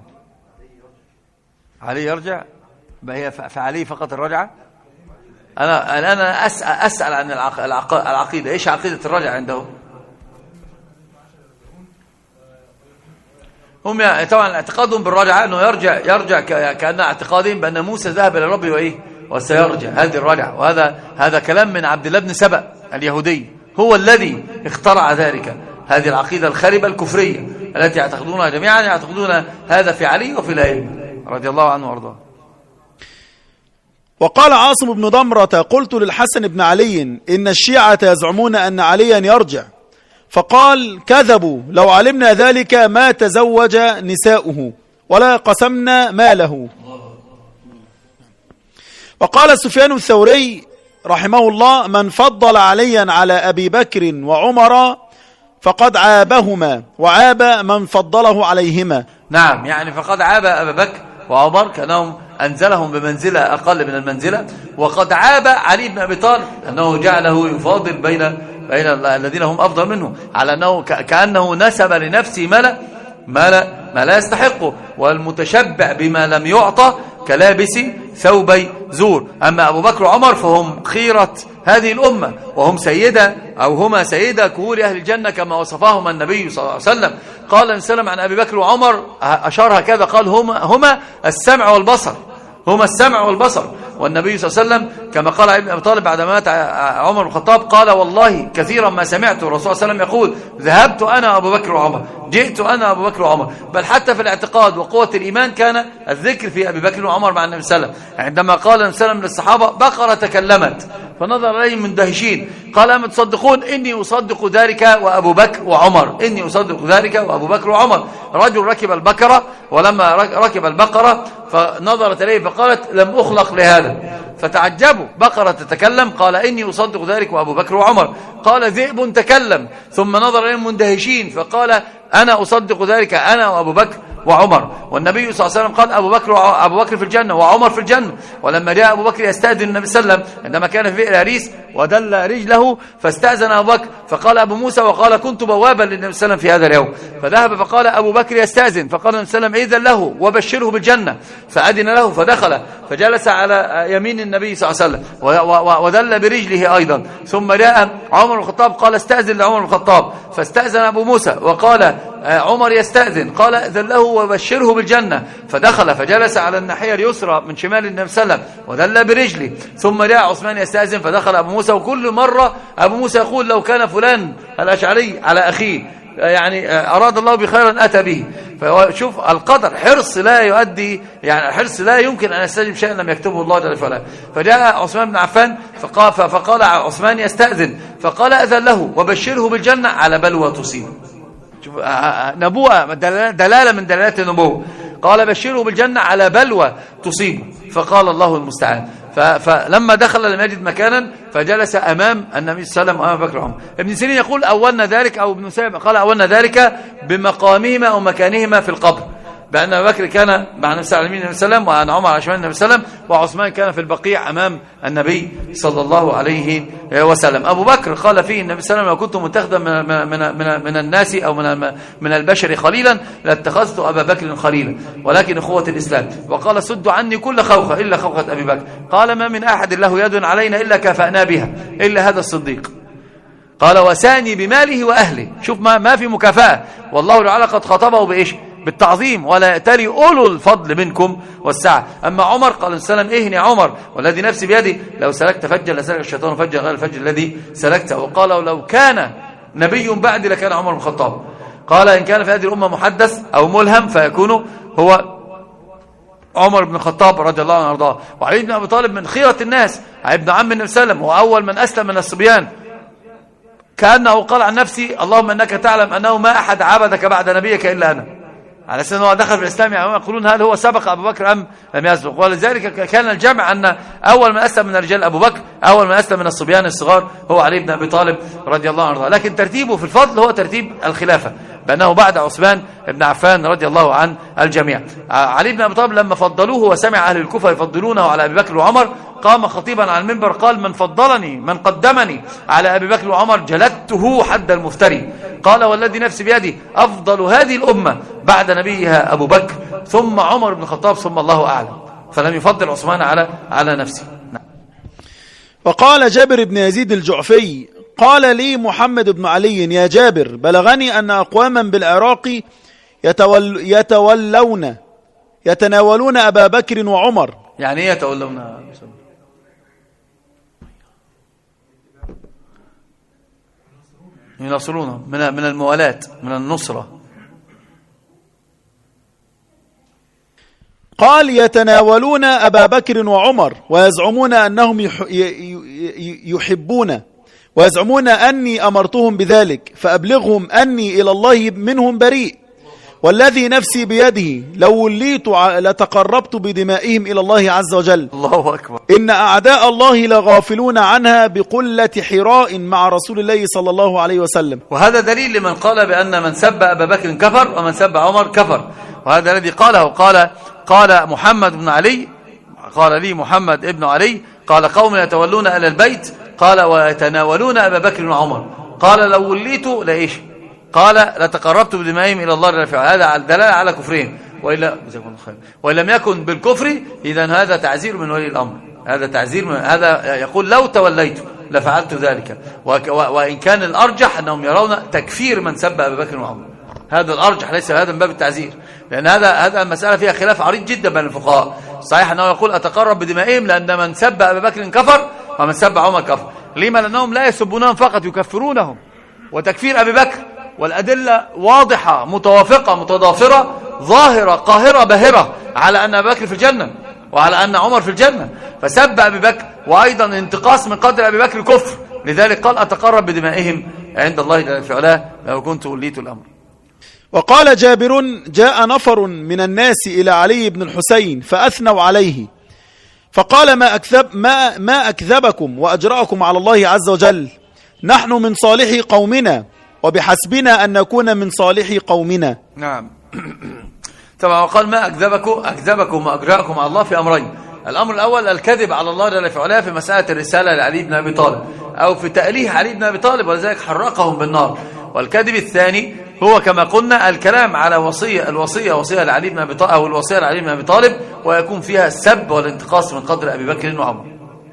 علي يرجع، هي فعلي فقط الرجعة. أنا أنا أسأل, أسأل عن العقيدة، إيش عقيدة الرجعة عندهم؟ هم طبعا اعتقادهم بالرجعة أنه يرجع يرجع كأن اعتقادهم بأن موسى ذهب إلى ربه وإيه وسيرجع، هذه الرجعة. وهذا هذا كلام من عبد الله بن سبأ اليهودي، هو الذي اخترع ذلك، هذه العقيدة الخاربة الكفرية التي يعتقدونها جميعا، يعتقدون هذا في علي وفي الأئمة رضي الله عنه وارضاه. وقال عاصم بن ضمرة قلت للحسن بن علي إن الشيعة يزعمون أن عليا يرجع، فقال كذبوا، لو علمنا ذلك ما تزوج نساؤه ولا قسمنا ماله. وقال سفيان الثوري رحمه الله من فضل عليا على أبي بكر وعمر فقد عابهما وعاب من فضله عليهما. نعم، يعني فقد عاب أبا بكر وعمر كأنهم أنزلهم بمنزلة أقل من المنزلة، وقد عاب علي بن أبي طالب أنه جعله يفاضل بين بين الذين هم أفضل منه، على أنه كأنه نسب لنفسه ما لا ما لا, ما لا يستحقه، والمتشبع بما لم يعطى كلابس ثوبي زور. أما أبو بكر وعمر فهم خيرة هذه الأمة، وهم سيدة أو هما سيدة كهول أهل الجنة كما وصفاهما النبي صلى الله عليه وسلم. قال السلام عن أبي بكر وعمر أشار هكذا، قال هما, هما السمع والبصر، هما السمع والبصر. والنبي صلى الله عليه وسلم كما قال ابن أبي طالب بعد مات عمر بن الخطاب قال والله كثيرا ما سمعت الرسول صلى الله عليه وسلم يقول ذهبت أنا أبو بكر وعمر، جئت أنا أبو بكر وعمر. بل حتى في الاعتقاد وقوة الإيمان كان الذكر في أبي بكر وعمر مع النبي صلى الله عليه وسلم. عندما قال النبي صلى الله عليه وسلم للصحابة بقرة تكلمت فنظر إليهم مندهشين، قال أما تصدقون إني أصدق ذلك وأبو بكر وعمر، إني أصدق ذلك وأبو بكر وعمر. رجل ركب البقرة، ولما ركب البقرة فنظرت إليه فقالت لم أخلق لهذا، فتعجبوا، بقرة تتكلم، قال إني أصدق ذلك وأبو بكر وعمر. قال ذئب تكلم، ثم نظر إليهم مندهشين فقال أنا أصدق ذلك أنا وأبو بكر وعمر. والنبي صلى الله عليه وسلم قال أبو بكر أبو بكر في الجنة وعمر في الجنة. ولما جاء أبو بكر يستأذن النبي صلى الله عليه وسلم عندما كان في بئر هريس ودل رجله فاستأذن أبو بكر، فقال أبو موسى وقال كنت بوابا للنبي صلى الله عليه وسلم في هذا اليوم، فذهب فقال أبو بكر يستأذن، فقال النبي صلى الله عليه وسلم إذن له وبشره بالجنة، فأذن له فدخل فجلس على يمين النبي صلى الله عليه وسلم ودل برجله أيضا. ثم جاء عمر بن الخطاب قال استأذن لعمر بن الخطاب، فاستأذن أبو موسى وقال عمر يستأذن، قال إذن له وبشره بالجنة، فدخل فجلس على الناحية اليسرى من شمال النبي صلى الله عليه وسلم ودل برجله. ثم جاء عثمان يستأذن فدخل أبو موسى، وكل مرة أبو موسى يقول لو كان فلان الأشعري على أخيه يعني أراد الله بخيرا أتى به. فشوف القدر، حرص لا يؤدي، يعني حرص لا يمكن أن يستجب شيئا لم يكتبه الله جل وعلا. فجاء عثمان بن عفان فقال, فقال عثمان يستأذن، فقال أذن له وبشره بالجنة على بلوى تصيب. نبوءة، دلالة من دلالات النبوة. قال بشره بالجنة على بلوى تصيب، فقال الله المستعان. فلما دخل لم يجد مكانا فجلس أمام النبي صلى الله عليه وسلم وأمام بكر وعمر. ابن سيرين يقول أولنا ذلك، أو ابن سيرين قال أولنا ذلك بمقامهما أو مكانهما في القبر، بأن أبو بكر كان مع النبي صلى الله عليه وسلم وأن عمر على شمال النبي صلى الله عليه وسلم وعثمان كان في البقيع أمام النبي صلى الله عليه وسلم. أبو بكر قال فيه النبي صلى الله عليه وسلم لو كنت متخذا من, من, من, من الناس أو من, من البشر خليلا لاتخذت أبا بكر خليلا، ولكن أخوة الإسلام. وقال سدوا عني كل خوخة إلا خوخة أبي بكر. قال ما من أحد له يد علينا إلا كافأنا بها إلا هذا الصديق. قال وساني بماله وأهله. شوف ما, ما في مكافأة، والله تعالى قد خطبه بإيش؟ بالتعظيم، ولا يأتري أولو الفضل منكم والسعة. أما عمر قال السلام إهني عمر والذي نفسي بيدي لو سلكت فجا لسلك الشيطان فجا غير الفجر الذي سلكته. وقال لو كان نبي بعد لكان عمر بن الخطاب. قال إن كان في هذه الأمة محدث أو ملهم فيكون هو عمر بن الخطاب رضي الله عنه وارضاه. وعلي بن أبي طالب من خيرة الناس، ابن عم النبي صلى الله عليه وسلم، وأول من أسلم من الصبيان، كأنه قال عن نفسي اللهم أنك تعلم أنه ما أحد عبدك بعد نبيك إلا أنا، على أساس أنه دخل في الإسلام. يعني يقولون هل هو سبق أبو بكر أم لم يسبق؟ ولذلك كان الجمع أن أول من أسلم من الرجال أبو بكر، أول من أسلم من الصبيان الصغار هو علي بن أبي طالب رضي الله عنه. لكن ترتيبه في الفضل هو ترتيب الخلافة، بأنه بعد عثمان بن عفان رضي الله عن الجميع. علي بن أبي طالب لما فضلوه وسمع أهل الكوفة يفضلونه على أبي بكر وعمر قام خطيبا على المنبر قال من فضلني من قدمني على أبي بكر وعمر جلدته حد المفتري. قال والذي نفسي بيدي أفضل هذه الأمة بعد نبيها أبو بكر ثم عمر بن الخطاب ثم الله أعلم. فلم يفضل عثمان على على نفسه. وقال جابر بن يزيد الجعفي قال لي محمد بن علي يا جابر بلغني أن أقواما بالعراق يتول يتولون يتناولون أبا بكر وعمر. يعني ايه يتولون؟ ينصرون من من الموالاة، من النصرة. قال يتناولون أبا بكر وعمر ويزعمون أنهم يحبون ويزعمون أني أمرتهم بذلك فأبلغهم أني إلى الله منهم بريء، والذي نفسي بيده لو وليت لتقربت بدمائهم إلى الله عز وجل. الله أكبر. إن أعداء الله لغافلون عنها بقلة حراء مع رسول الله صلى الله عليه وسلم. وهذا دليل لمن قال بأن من سب أبا بكر كفر ومن سب عمر كفر، وهذا الذي قاله. قال قال محمد بن علي قال لي محمد ابن علي قال قوم يتولون أهل البيت قال ويتناولون أبا بكر وعمر قال لو وليت لإيش؟ قال لتقربت بدمائهم إلى الله رفع. هذا دلالة على كفرهم، وإلا وإن لم يكن بالكفر إذن هذا تعزير من ولي الأمر، هذا تعزير من هذا يقول لو توليت لفعلت ذلك. وإن كان الأرجح أنهم يرون تكفير من سب أبا بكر وعمر، هذا الأرجح ليس هذا من باب التعزير، لأن هذا هذا المسألة فيها خلاف عريض جدا بين الفقهاء. صحيح أنه يقول أتقرب بدمائهم لأن من سب أبا بكر كفر ومن سب عمر كفر. لما؟ لأنهم لا يسبونهم فقط، يكفرونهم. وتكفير أبي بكر والأدلة واضحة متوافقة متضافرة ظاهرة قاهرة باهرة على أن أبي بكر في الجنة وعلى أن عمر في الجنة، فسب أبي بكر وأيضا انتقاص من قدر أبي بكر كفر. لذلك قال أتقرب بدمائهم عند الله جل في علاه لو كنت وليت الأمر. وقال جابر جاء نفر من الناس إلى علي بن الحسين فأثنوا عليه فقال ما أكذب ما ما أكذبكم وأجرأكم على الله عز وجل، نحن من صالح قومنا وبحسبنا أن نكون من صالح قومنا. نعم. طبعا وقال ما أكذبكم أكذبكم وأجراءكم على الله في أمرين. الأمر الأول الكذب على الله جل في علاه في مسألة الرسالة لعلي بن أبي طالب أو في تأليه علي بن أبي طالب ولذلك حرقهم بالنار. والكذب الثاني هو كما قلنا الكلام على وصية الوصية وصية لعلي بن أبي طالب أو الوصية لعلي بن أبي طالب ويكون فيها السب والانتقاص من قدر أبي بكر وعمر.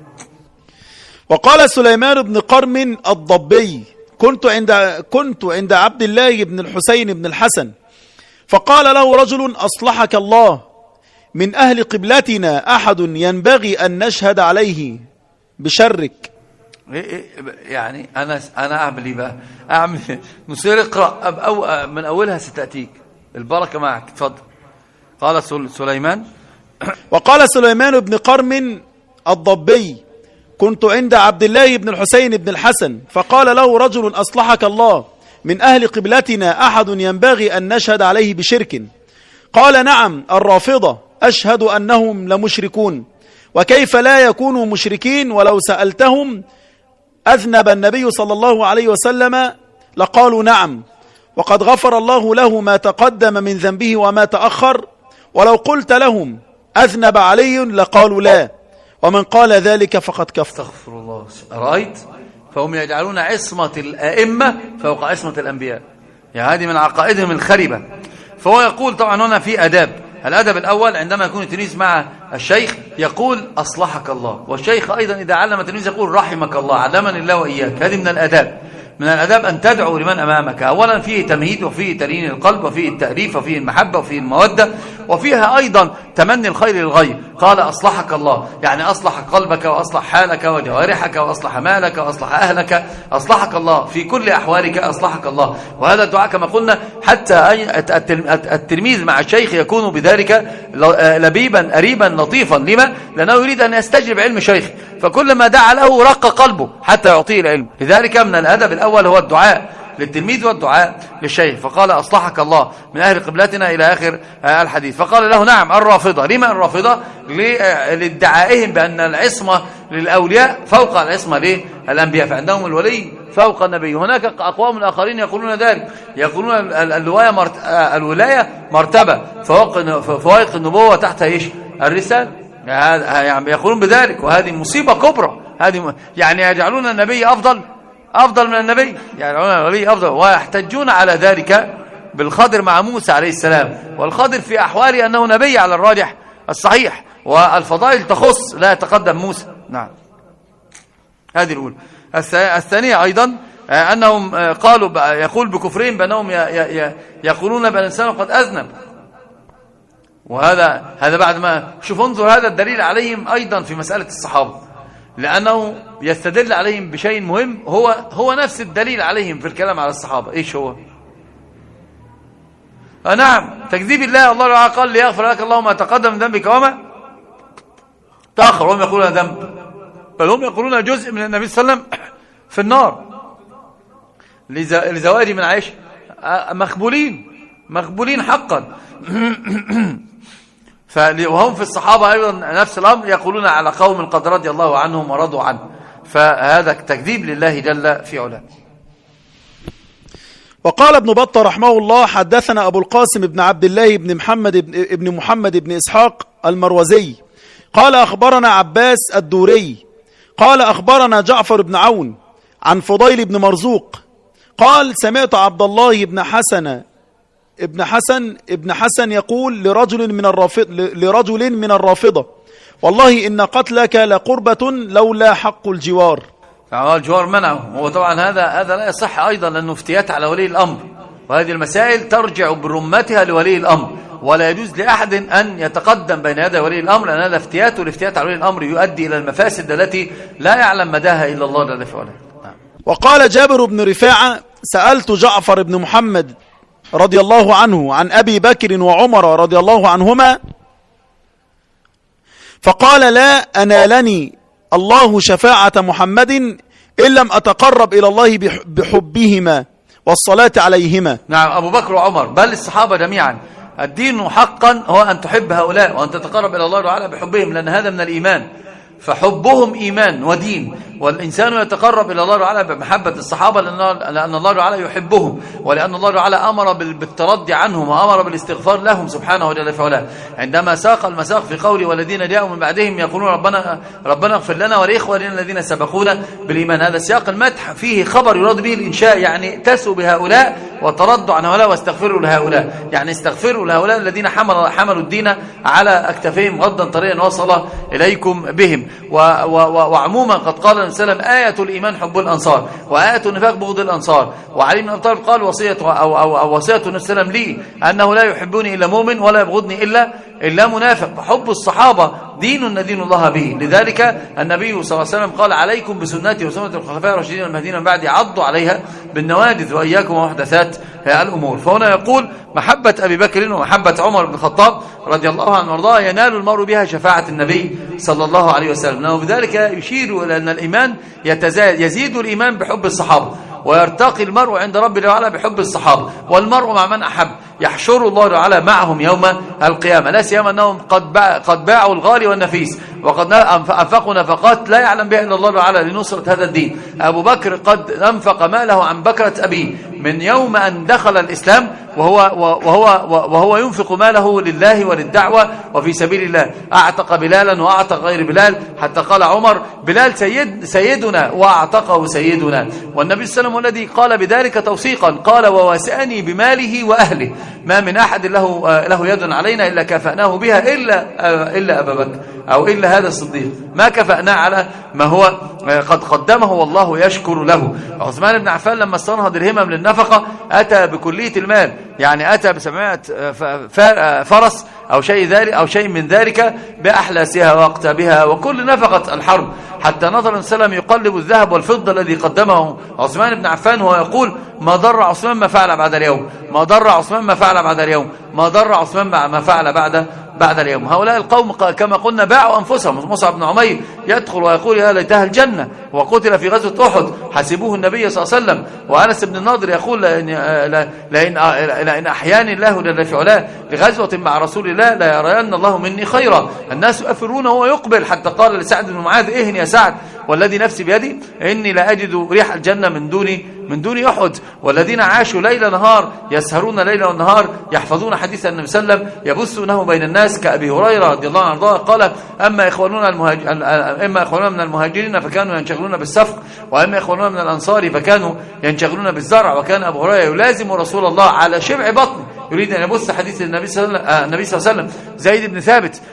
وقال سليمان بن قرم الضبي كنت عند كنت عند عبد الله بن الحسين بن الحسن فقال له رجل أصلحك الله من أهل قبلتنا أحد ينبغي أن نشهد عليه بشرك. يعني أنا أنا أعمل إيه بقى؟ أعمل نصير اقرأ أو من أولها ستأتيك البركة معك. تفضل. قال سليمان وقال سليمان بن قرم الضبي كنت عند عبد الله بن الحسين بن الحسن فقال له رجل أصلحك الله من أهل قبلتنا أحد ينبغي أن نشهد عليه بشرك. قال نعم الرافضة أشهد أنهم لمشركون وكيف لا يكونوا مشركين ولو سألتهم أذنب النبي صلى الله عليه وسلم لقالوا نعم وقد غفر الله له ما تقدم من ذنبه وما تأخر ولو قلت لهم أذنب علي لقالوا لا ومن قال ذلك فقد كفر. استغفر الله. رأيت فهم يجعلون عصمة الأئمة فوق عصمة الأنبياء. يعني هذه من عقائدهم الخربة. فهو يقول طبعا هنا في أداب. الأدب الأول عندما يكون التلميذ مع الشيخ يقول أصلحك الله والشيخ أيضا إذا علم التلميذ يقول رحمك الله علمني الله وإياك. هذه من الأداب. من الأداب أن تدعو لمن أمامك. أولا فيه تمهيد وفيه تلين القلب وفيه التأليف وفيه المحبة وفيه المودة وفيها أيضا تمني الخير للغير. قال أصلحك الله يعني أصلح قلبك وأصلح حالك وجوارحك وأصلح مالك وأصلح أهلك. أصلحك الله في كل أحوالك أصلحك الله. وهذا الدعاء كما قلنا حتى التلميذ مع الشيخ يكون بذلك لبيبا أريبا لطيفا. لما؟ لأنه يريد أن يستجلب علم شيخ فكل ما دعا له رق قلبه حتى يعطيه العلم. لذلك من الأدب الأول هو الدعاء للتلميذ والدعاء للشيخ. فقال أصلحك الله من أهل قبلتنا إلى آخر الحديث. فقال له نعم الرافضة. لما الرافضة؟ لادعائهم بأن العصمة للأولياء فوق العصمة للأنبياء فعندهم الولي فوق النبي. هناك أقوام آخرين يقولون ذلك يقولون الولاية مرتبة فوائق النبوة تحت إيش الرسالة. يعني يقولون بذلك وهذه مصيبة كبرى. هذه يعني يجعلون النبي أفضل أفضل من النبي يجعلون النبي أفضل ويحتجون على ذلك بالخضر مع موسى عليه السلام. والخضر في أحواله أنه نبي على الراجح الصحيح والفضائل تخص لا يتقدم موسى. نعم هذه الأولى. الثانية أيضا أنهم قالوا يقول بكفرهم بأنهم يقولون بأن الإنسان قد أذنب. وهذا هذا بعد ما شوف انظر هذا الدليل عليهم أيضا في مسألة الصحابة لأنه يستدل عليهم بشيء مهم هو هو نفس الدليل عليهم في الكلام على الصحابة. إيش هو؟ آه نعم تكذيب الله. الله تعالى قال ليغفر لك الله ما تقدم من ذنبك وما تأخر. هم يقولون ذنب بل هم يقولون جزء من النبي صلى الله عليه وسلم في النار لزواج من عائشة. مخبولين مخبولين حقا. وهم في الصحابة أيضا نفس الأمر يقولون على قوم قد رضي الله عنهم ورضوا عنه. فهذا تكذيب لله جل في علاه. وقال ابن بطة رحمه الله حدثنا أبو القاسم بن عبد الله بن محمد بن محمد بن إسحاق المروزي قال أخبرنا عباس الدوري قال أخبرنا جعفر بن عون عن فضيل بن مرزوق قال سمعت عبد الله بن حسن ابن حسن ابن حسن يقول لرجل من الرافض لرجل من الرافضة والله إن قتلك لقربة لولا حق الجوار. الجوار منعه. هو طبعا هذا هذا لا يصح أيضا لأنه افتيات على ولي الأمر وهذه المسائل ترجع برمتها لولي الأمر ولا يجوز لأحد أن يتقدم بين يدي ولي الأمر لأن هذا افتيات والافتيات على ولي الأمر يؤدي إلى المفاسد التي لا يعلم مداها إلا الله جل في علاه. وقال جابر بن رفاعة سألت جعفر بن محمد رضي الله عنه عن أبي بكر وعمر رضي الله عنهما فقال لا أنالني الله شفاعة محمد إن لم أتقرب إلى الله بحبهما والصلاة عليهما. نعم أبو بكر وعمر بل الصحابة جميعا. الدين حقا هو أن تحب هؤلاء وأن تتقرب إلى الله تعالى بحبهم لأن هذا من الإيمان. فحبهم إيمان ودين والإنسان يتقرب إلى الله تعالى بمحبة الصحابة لأن الله تعالى يحبهم، ولأن الله تعالى أمر بالتردي عنهم وأمر بالاستغفار لهم سبحانه وتعالى فعلا. عندما ساق المساق في قوله والذين جاءوا من بعدهم يقولون ربنا ربنا اغفر لنا ولإخواننا الذين سبقونا بالإيمان، هذا سياق المدح فيه خبر يراد به الإنشاء، يعني تسوا بهؤلاء وتردوا عن هؤلاء واستغفروا لهؤلاء، يعني استغفروا لهؤلاء الذين حملوا حملوا الدين على أكتافهم غضا طريقا وصل إليكم بهم. وعموما قد قال النبي صلى الله عليه وسلم آية الإيمان حب الأنصار وآية النفاق بغض الأنصار. وعلي بن أبي طالب قال وصية أو أو أو وصية النبي صلى الله عليه وسلم لي أنه لا يحبني إلا مؤمن ولا يبغضني إلا إلا منافق. حب الصحابة دين ندين الله به، لذلك النبي صلى الله عليه وسلم قال عليكم بسنتي وسنة الخلفاء الراشدين المهديين من بعدي عضوا عليها بالنواجذ وإياكم ومحدثات الأمور. فهنا يقول محبة أبي بكر ومحبة عمر بن الخطاب رضي الله عنه وارضاه ينال المرء بها شفاعة النبي صلى الله عليه وسلم، وبذلك يشير إلى أن الإيمان يتزايد، يزيد الإيمان بحب الصحابة ويرتقي المرء عند رب تعالى بحب الصحابة، والمرء مع من أحب يحشر الله تعالى معهم يوم القيامة، لا سيما أنهم قد باع قد باعوا الغالي والنفيس وقد أنفقوا نفقات لا يعلم بها إلا الله تعالى لنصرة هذا الدين. أبو بكر قد أنفق ماله عن بكرة أبيه من يوم أن دخل الإسلام وهو وهو وهو ينفق ماله لله وللدعوة وفي سبيل الله. أعتق بلالا وأعتق غير بلال، حتى قال عمر بلال سيد سيدنا وأعتقه سيدنا. والنبي صلى الله عليه وسلم الذي قال بذلك توثيقا قال وواسأني بماله وأهله، ما من أحد له له يد علينا إلا كفأناه بها إلا إلا أبا بكر أو إلا هذا الصديق، ما كفأناه على ما هو قد قدمه والله يشكر له. عثمان بن عفان لما استنهض الهمم للنفقة أتى بكلية المال، يعني أتى بسبعمائة فرس أو شيء ذلك أو شيء من ذلك بأحلاسها وأقتابها وكل نفقة الحرب، حتى نظر السلام يقلب الذهب والفضة الذي قدمه عثمان بن عفان وهو يقول ما ضر عثمان ما فعل بعد اليوم، ما ضر عثمان ما فعل بعد اليوم، ما ضر عثمان ما فعل بعد بعد اليوم. هؤلاء القوم كما قلنا باعوا أنفسهم. مصعب بن عمير يدخل ويقول يا ليتها الجنة وقتل في غزوة أحد حسبوه النبي صلى الله عليه وسلم. وأنس بن النضر يقول لأن, لأن, لأن أحياني الله جل في علاه لغزوة مع رسول الله لا يرين الله مني خيرا. الناس يؤفرون وهو يقبل، حتى قال لسعد بن معاذ إهن يا سعد والذي نفسي بيدي إني لا أجد ريح الجنة من دون من دون أحد. والذين عاشوا ليل نهار يسهرون ليل ونهار يحفظون حديث النبي صلى الله عليه وسلم يبثونه بين الناس كأبي هريرة رضي الله عنه قال أما إخواننا المهاجر إما إخواننا من المهاجرين فكانوا ينشغلون بالسفق، وأما إخواننا من الأنصار فكانوا ينشغلون بالزرع. وكان أبو هريرة يلازم رسول الله على شبع بطن يريد أن يبث حديث النبي صلى الله عليه وسلم. زيد بن ثابت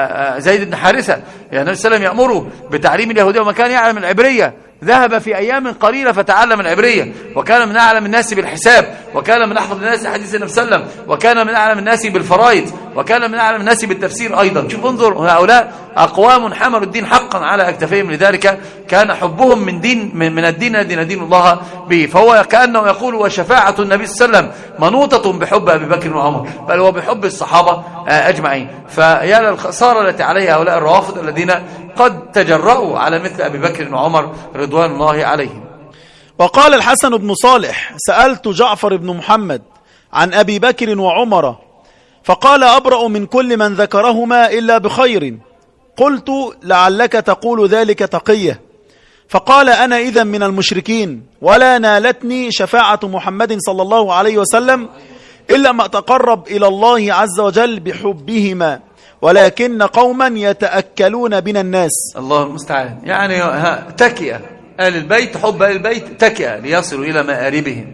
زيد بن حارثة يعني النبي صلى الله عليه وسلم يأمره بتعليم اليهودية وما كان يعلم العبرية، ذهب في أيام قليلة فتعلم العبرية، وكان من أعلم الناس بالحساب، وكان من أحفظ الناس حديث النبي صلى الله عليه وسلم، وكان من أعلم الناس بالفرائض، وكان من أعلم الناس بالتفسير أيضا. شوف انظر هؤلاء أقوام حملوا الدين حقا على أكتافهم، لذلك كان حبهم من دين من الدين الذي ندين الله به. فهو كأنه يقول وشفاعة النبي صلى الله عليه وسلم منوطة بحب أبي بكر وعمر، بل هو بحب الصحابة أجمعين. فيا للخسارة التي عليها هؤلاء الروافض الذين قد تجرؤوا على مثل أبي بكر وعمر رضوان الله عليهم. وقال الحسن بن صالح سألت جعفر بن محمد عن أبي بكر وعمر فقال أبرأ من كل من ذكرهما إلا بخير. قلت لعلك تقول ذلك تقية، فقال أنا إذن من المشركين ولا نالتني شفاعة محمد صلى الله عليه وسلم إلا ما تقرب إلى الله عز وجل بحبهما، ولكن قوما يتأكلون بنا الناس. الله المستعان. يعني تكئة آل البيت، حب آل البيت تكئة ليصلوا إلى مآربهم.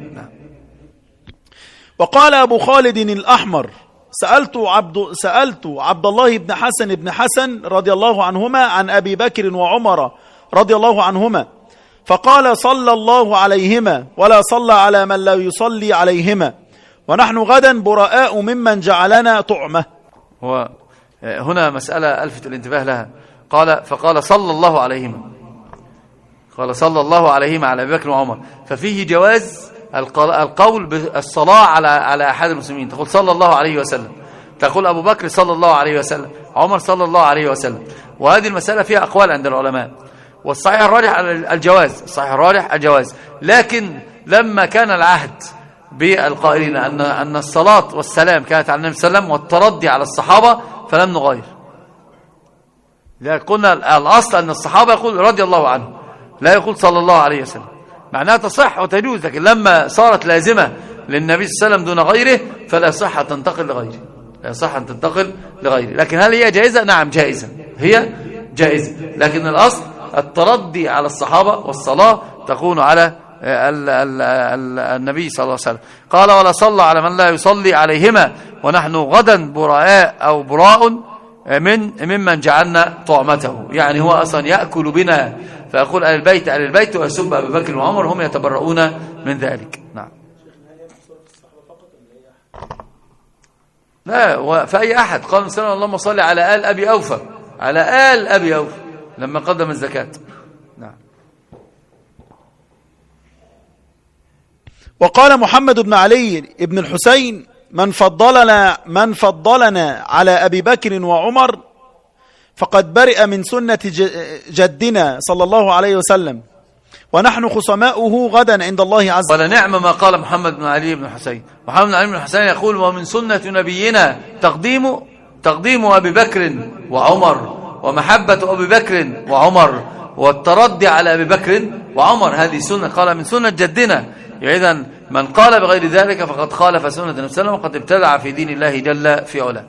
وقال أبو خالد الأحمر سألت عبد, سألت عبد الله بن حسن بن حسن رضي الله عنهما عن أبي بكر وعمر رضي الله عنهما فقال صلى الله عليهما ولا صلى على من لا يصلي عليهما، ونحن غدا براء ممن جعلنا طعمه. هنا مسألة ألفت الانتباه لها. قال فقال صلى الله عليهما، قال صلى الله عليهما على أبي بكر وعمر، ففيه جواز القول بالصلاة على على أحد المسلمين. تقول صلى الله عليه وسلم، تقول أبو بكر صلى الله عليه وسلم، عمر صلى الله عليه وسلم. وهذه المسألة فيها أقوال عند العلماء، والصحيح الراجح على الجواز، الصحيح الراجح الجواز. لكن لما كان العهد بالقائلين أن أن الصلاة والسلام كانت على النبي صلى الله عليه وسلم والتردي على الصحابة فلم نغير. إذا قلنا الأصل أن الصحابة يقول رضي الله عنه، لا يقول صلى الله عليه وسلم، معناها تصح وتجوز، لكن لما صارت لازمة للنبي صلى الله عليه وسلم دون غيره فلا صح تنتقل لغيره، لا صح أن تنتقل لغيره. لكن هل هي جائزة؟ نعم جائزة، هي جائزة، لكن الأصل التردي على الصحابة والصلاة تكون على ال ال ال النبي صلى الله عليه وسلم. قال ولا صلى على من لا يصلي عليهما ونحن غدا براء أو براء من ممن جعلنا طعمته، يعني هو أصلا يأكل بنا فيقول أهل البيت أهل البيت ويسب أبي بكر وعمر، هم يتبرؤون من ذلك. نعم. لا، فأي أحد قال مثلا اللهم صل على آل أبي أوفى، على آل أبي أوفى لما قدم الزكاة. نعم. وقال محمد بن علي بن الحسين من فضلنا من فضلنا على أبي بكر وعمر فقد برئ من سنة جدنا صلى الله عليه وسلم ونحن خصماؤه غدا عند الله عز وجل. ولنعم ما قال محمد بن علي بن الحسين. محمد بن علي بن الحسين يقول ومن سنة نبينا تقديم تقديم أبي بكر وعمر ومحبة أبي بكر وعمر والتردي على أبي بكر وعمر، هذه سنة قال من سنة جدنا. إذن من قال بغير ذلك فقد خالف سنة النبي صلى الله عليه وسلم وقد ابتدع في دين الله جل في علاه.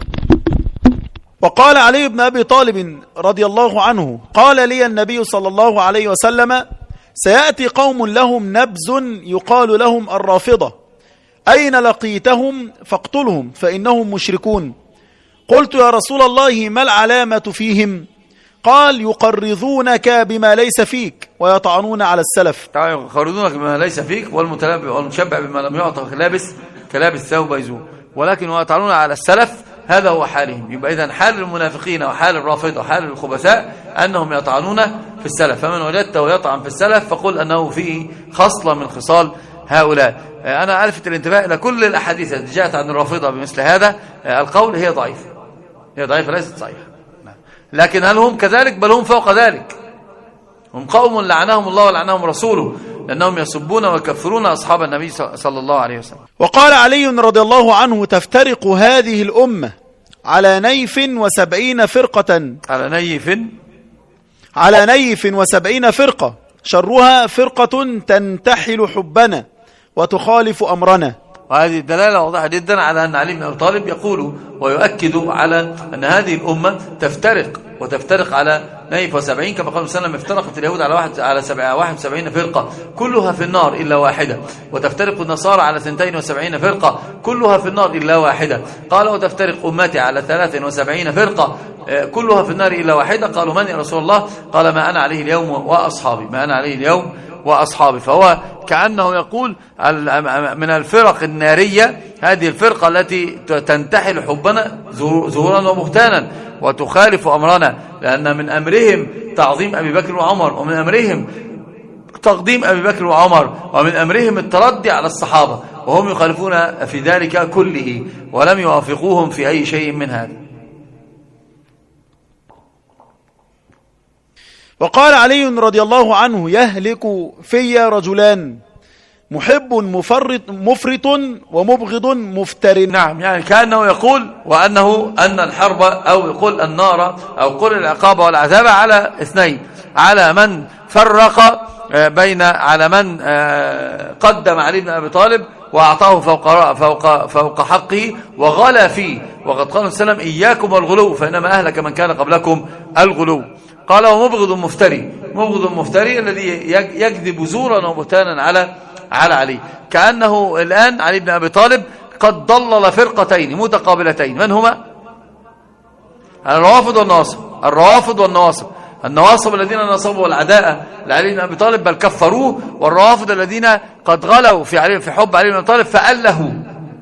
وقال علي بن أبي طالب رضي الله عنه قال لي النبي صلى الله عليه وسلم سيأتي قوم لهم نبز يقال لهم الرافضة، أين لقيتهم فاقتلهم فإنهم مشركون. قلت يا رسول الله ما العلامة فيهم؟ قال يقرضونك بما ليس فيك ويطعنون على السلف. يقرضونك بما ليس فيك والمشبع بما لم يعطى كلابس كلابس ثوب يزور، ولكن ويطعنون على السلف، هذا هو حالهم. يبقى إذن حال المنافقين وحال الرافضة وحال الخبثاء أنهم يطعنون في السلف، فمن وجدته يطعن في السلف فقل أنه فيه خصلة من خصال هؤلاء. أنا ألفت الانتباه إلى كل الأحاديث التي جاءت عن الرافضة بمثل هذا القول هي ضعيفة، هي ضعيفة ليست صحيحة. لكن هل هم كذلك؟ بل هم فوق ذلك، هم قوم لعنهم الله ولعنهم رسوله لأنهم يسبون ويكفرون أصحاب النبي صلى الله عليه وسلم. وقال علي رضي الله عنه تفترق هذه الأمة على نيف وسبعين فرقة على نيف على نيف وسبعين فرقة شرها فرقة تنتحل حبنا وتخالف أمرنا. وهذه الدلالة واضحة جدا على أن علي بن أبي طالب يقول ويؤكد على أن هذه الأمة تفترق وتفترق على نيف وسبعين، كما قال وسلم افترقت اليهود على واحد على سبعة واحد وسبعين فرقة كلها في النار إلا واحدة، وتفترق النصارى على ثنتين وسبعين فرقة كلها في النار إلا واحدة. قال وتفترق أمتي على ثلاث وسبعين فرقة كلها في النار إلا واحدة. قالوا من يا رسول الله؟ قال ما أنا عليه اليوم وأصحابي، ما أنا عليه اليوم وأصحابي. فهو كأنه يقول من الفرق النارية هذه الفرقة التي تنتحل حبنا زورا وبهتانا وتخالف أمرنا، لأن من أمرهم تعظيم أبي بكر وعمر، ومن أمرهم تقديم أبي بكر وعمر، ومن أمرهم التردي على الصحابة، وهم يخالفون في ذلك كله ولم يوافقوهم في أي شيء من هذا. وقال علي رضي الله عنه يهلك في رجلان محب مفرط مفرط ومبغض مفتر. نعم، يعني كأنه يقول وأنه أن الحرب أو يقول النار أو يقول العقاب والعذاب على اثنين، على من فرق بين على من قدم علي بن أبي طالب وأعطاه فوق فوق فوق حقه وغلا فيه، وقد قال السلام إياكم والغلو فإنما أهلك من كان قبلكم الغلو. قال ومبغض مفتري، مبغض مفتري الذي يكذب زورا وبهتانا على على علي. كأنه الآن علي بن أبي طالب قد ضلل فرقتين متقابلتين، من هما؟ الروافض والنواصب، الروافض والنواصب النواصب الذين نصبوا العداء لعلي بن أبي طالب بل كفروه، والروافض الذين قد غلوا في علي في حب علي بن أبي طالب فألهوا.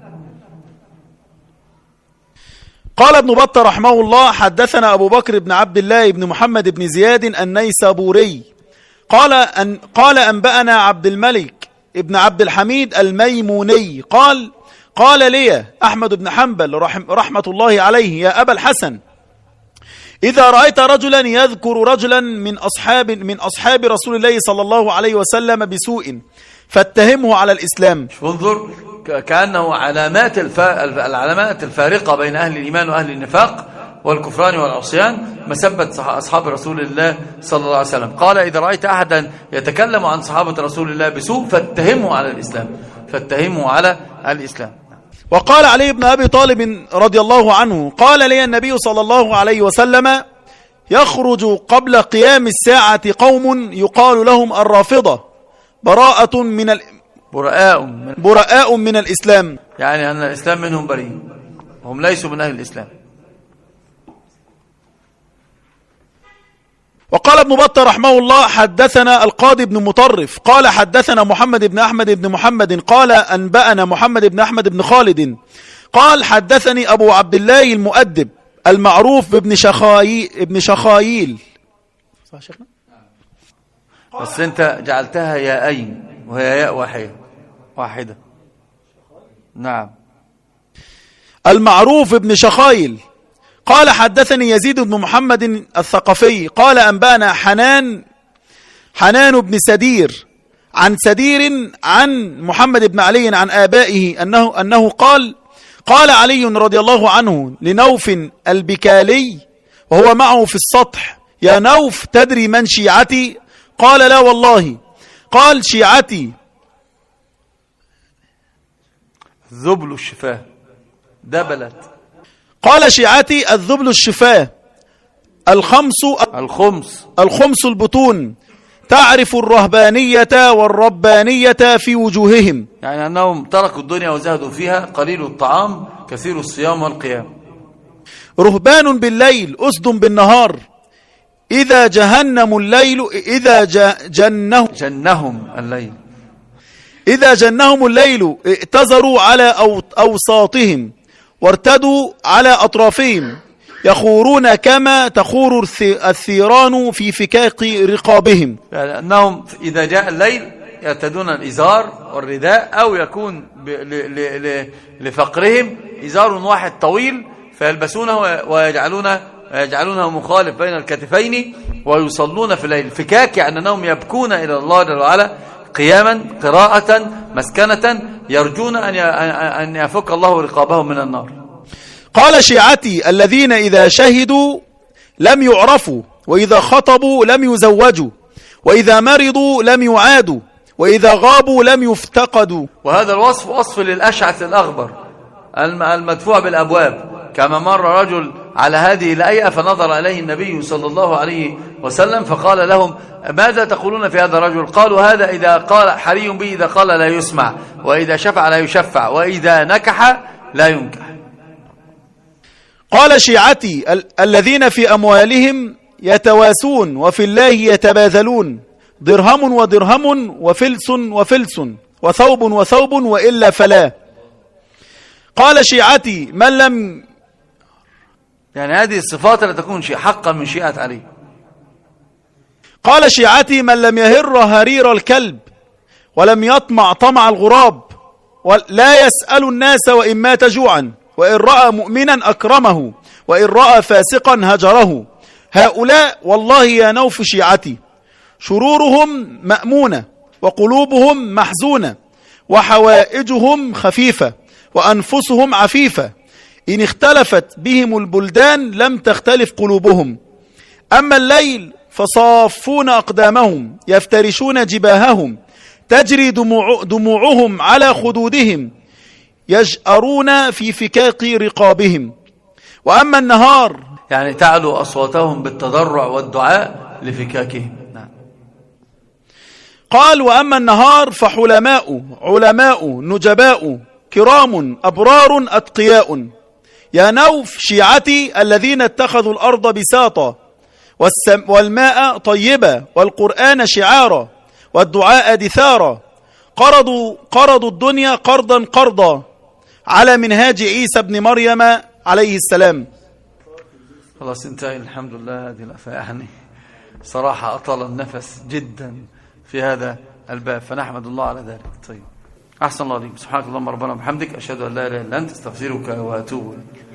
قال ابن بطة رحمه الله حدثنا أبو بكر بن عبد الله بن محمد بن زياد النيسابوري قال أن قال أنبأنا عبد الملك ابن عبد الحميد الميموني قال قال لي أحمد بن حنبل رحم رحمة الله عليه يا أبا الحسن إذا رأيت رجلا يذكر رجلا من أصحاب من أصحاب رسول الله صلى الله عليه وسلم بسوء فاتهمه على الإسلام. انظر كأنه علامات الف... العلامات الفارقة بين أهل الإيمان وأهل النفاق والكفران والعصيان مسبة أصحاب رسول الله صلى الله عليه وسلم. قال إذا رأيت أحدا يتكلم عن صحابة رسول الله بسوء فاتهمه على الإسلام فاتهمه على الإسلام. وقال علي بن أبي طالب رضي الله عنه قال لي النبي صلى الله عليه وسلم يخرج قبل قيام الساعة قوم يقال لهم الرافضة براءة من ال... براء من... براء من الإسلام، يعني أن الإسلام منهم بريء، هم ليسوا من أهل الإسلام. وقال ابن بطة رحمه الله حدثنا القاضي بن مطرف قال حدثنا محمد بن أحمد بن محمد قال أنبأنا محمد بن أحمد بن خالد قال حدثني أبو عبد الله المؤدب المعروف بابن شخايل ابن شخايل. صح شيخنا؟ بس أنت جعلتها ياءين وهي ياء واحدة واحدة. نعم. المعروف ابن شخايل قال حدثني يزيد بن محمد الثقفي قال أنبأنا حنان حنان بن سدير عن سدير عن محمد بن علي عن آبائه أنه, أنه قال قال علي رضي الله عنه لنوف البكالي وهو معه في السطح يا نوف تدري من شيعتي؟ قال لا والله. قال شيعتي ذبل الشفاه دبلت. قال شيعتي الذبل الشفاه الخمس الخمس الخمس البطون تعرف الرهبانية والربانية في وجوههم، يعني أنهم تركوا الدنيا وزهدوا فيها، قليل الطعام كثير الصيام والقيام. رهبان بالليل أسد بالنهار إذا جهنم الليل إذا جنهم جنهم الليل إذا جنهم الليل ائتزروا على أوساطهم وارتدوا على أطرافهم يخورون كما تخور الثيران في فكاك رقابهم، يعني أنهم إذا جاء الليل يرتدون الإزار والرداء أو يكون لفقرهم إزار واحد طويل فيلبسونه ويجعلونه يجعلونه مخالف بين الكتفين ويصلون في الليل. فكاك يعني أنهم يبكون إلى الله جل وعلا قياما قراءة مسكنة يرجون أن يفك الله رقابهم من النار. قال شيعتي الذين إذا شهدوا لم يعرفوا وإذا خطبوا لم يزوجوا وإذا مرضوا لم يعادوا وإذا غابوا لم يفتقدوا. وهذا الوصف وصف للأشعث الأغبر المدفوع بالأبواب، كما مر رجل على هذه الآية فنظر إليه النبي صلى الله عليه وسلم فقال لهم ماذا تقولون في هذا الرجل؟ قالوا هذا إذا قال حري به إذا قال لا يسمع وإذا شفع لا يشفع وإذا نكح لا ينكح. قال شيعتي ال الذين في أموالهم يتواسون وفي الله يتباذلون درهم ودرهم وفلس وفلس وثوب وثوب وإلا فلا. قال شيعتي من لم، يعني هذه الصفات لا تكون شيء حقا من شيعة علي. قال شيعتي من لم يهر هرير الكلب ولم يطمع طمع الغراب ولا يسأل الناس وإن مات جوعا وإن رأى مؤمنا أكرمه وإن رأى فاسقا هجره. هؤلاء والله يا نوف شيعتي شرورهم مأمونة وقلوبهم محزونة وحوائجهم خفيفة وأنفسهم عفيفة إن اختلفت بهم البلدان لم تختلف قلوبهم. أما الليل فصافون أقدامهم يفترشون جباههم تجري دموع دموعهم على خدودهم يجأرون في فكاك رقابهم. وأما النهار يعني تعلو أصواتهم بالتضرع والدعاء لفكاكهم. نعم. قال وأما النهار فحلماء علماء نجباء كرام أبرار أتقياء. يا نوف شيعتي الذين اتخذوا الأرض بساطا والماء طيبا والقرآن شعارا والدعاء دثارا قرضوا, قرضوا الدنيا قرضا قرضا على منهاج عيسى بن مريم عليه السلام. خلاص انتهي الحمد لله. هذه الأفاء يعني صراحة أطال النفس جدا في هذا الباب فنحمد الله على ذلك. طيب أحسن الله عليكم. سبحانك اللهم ربنا وبحمدك أشهد أن لا إله إلا أنت أستغفرك وأتوب إليك.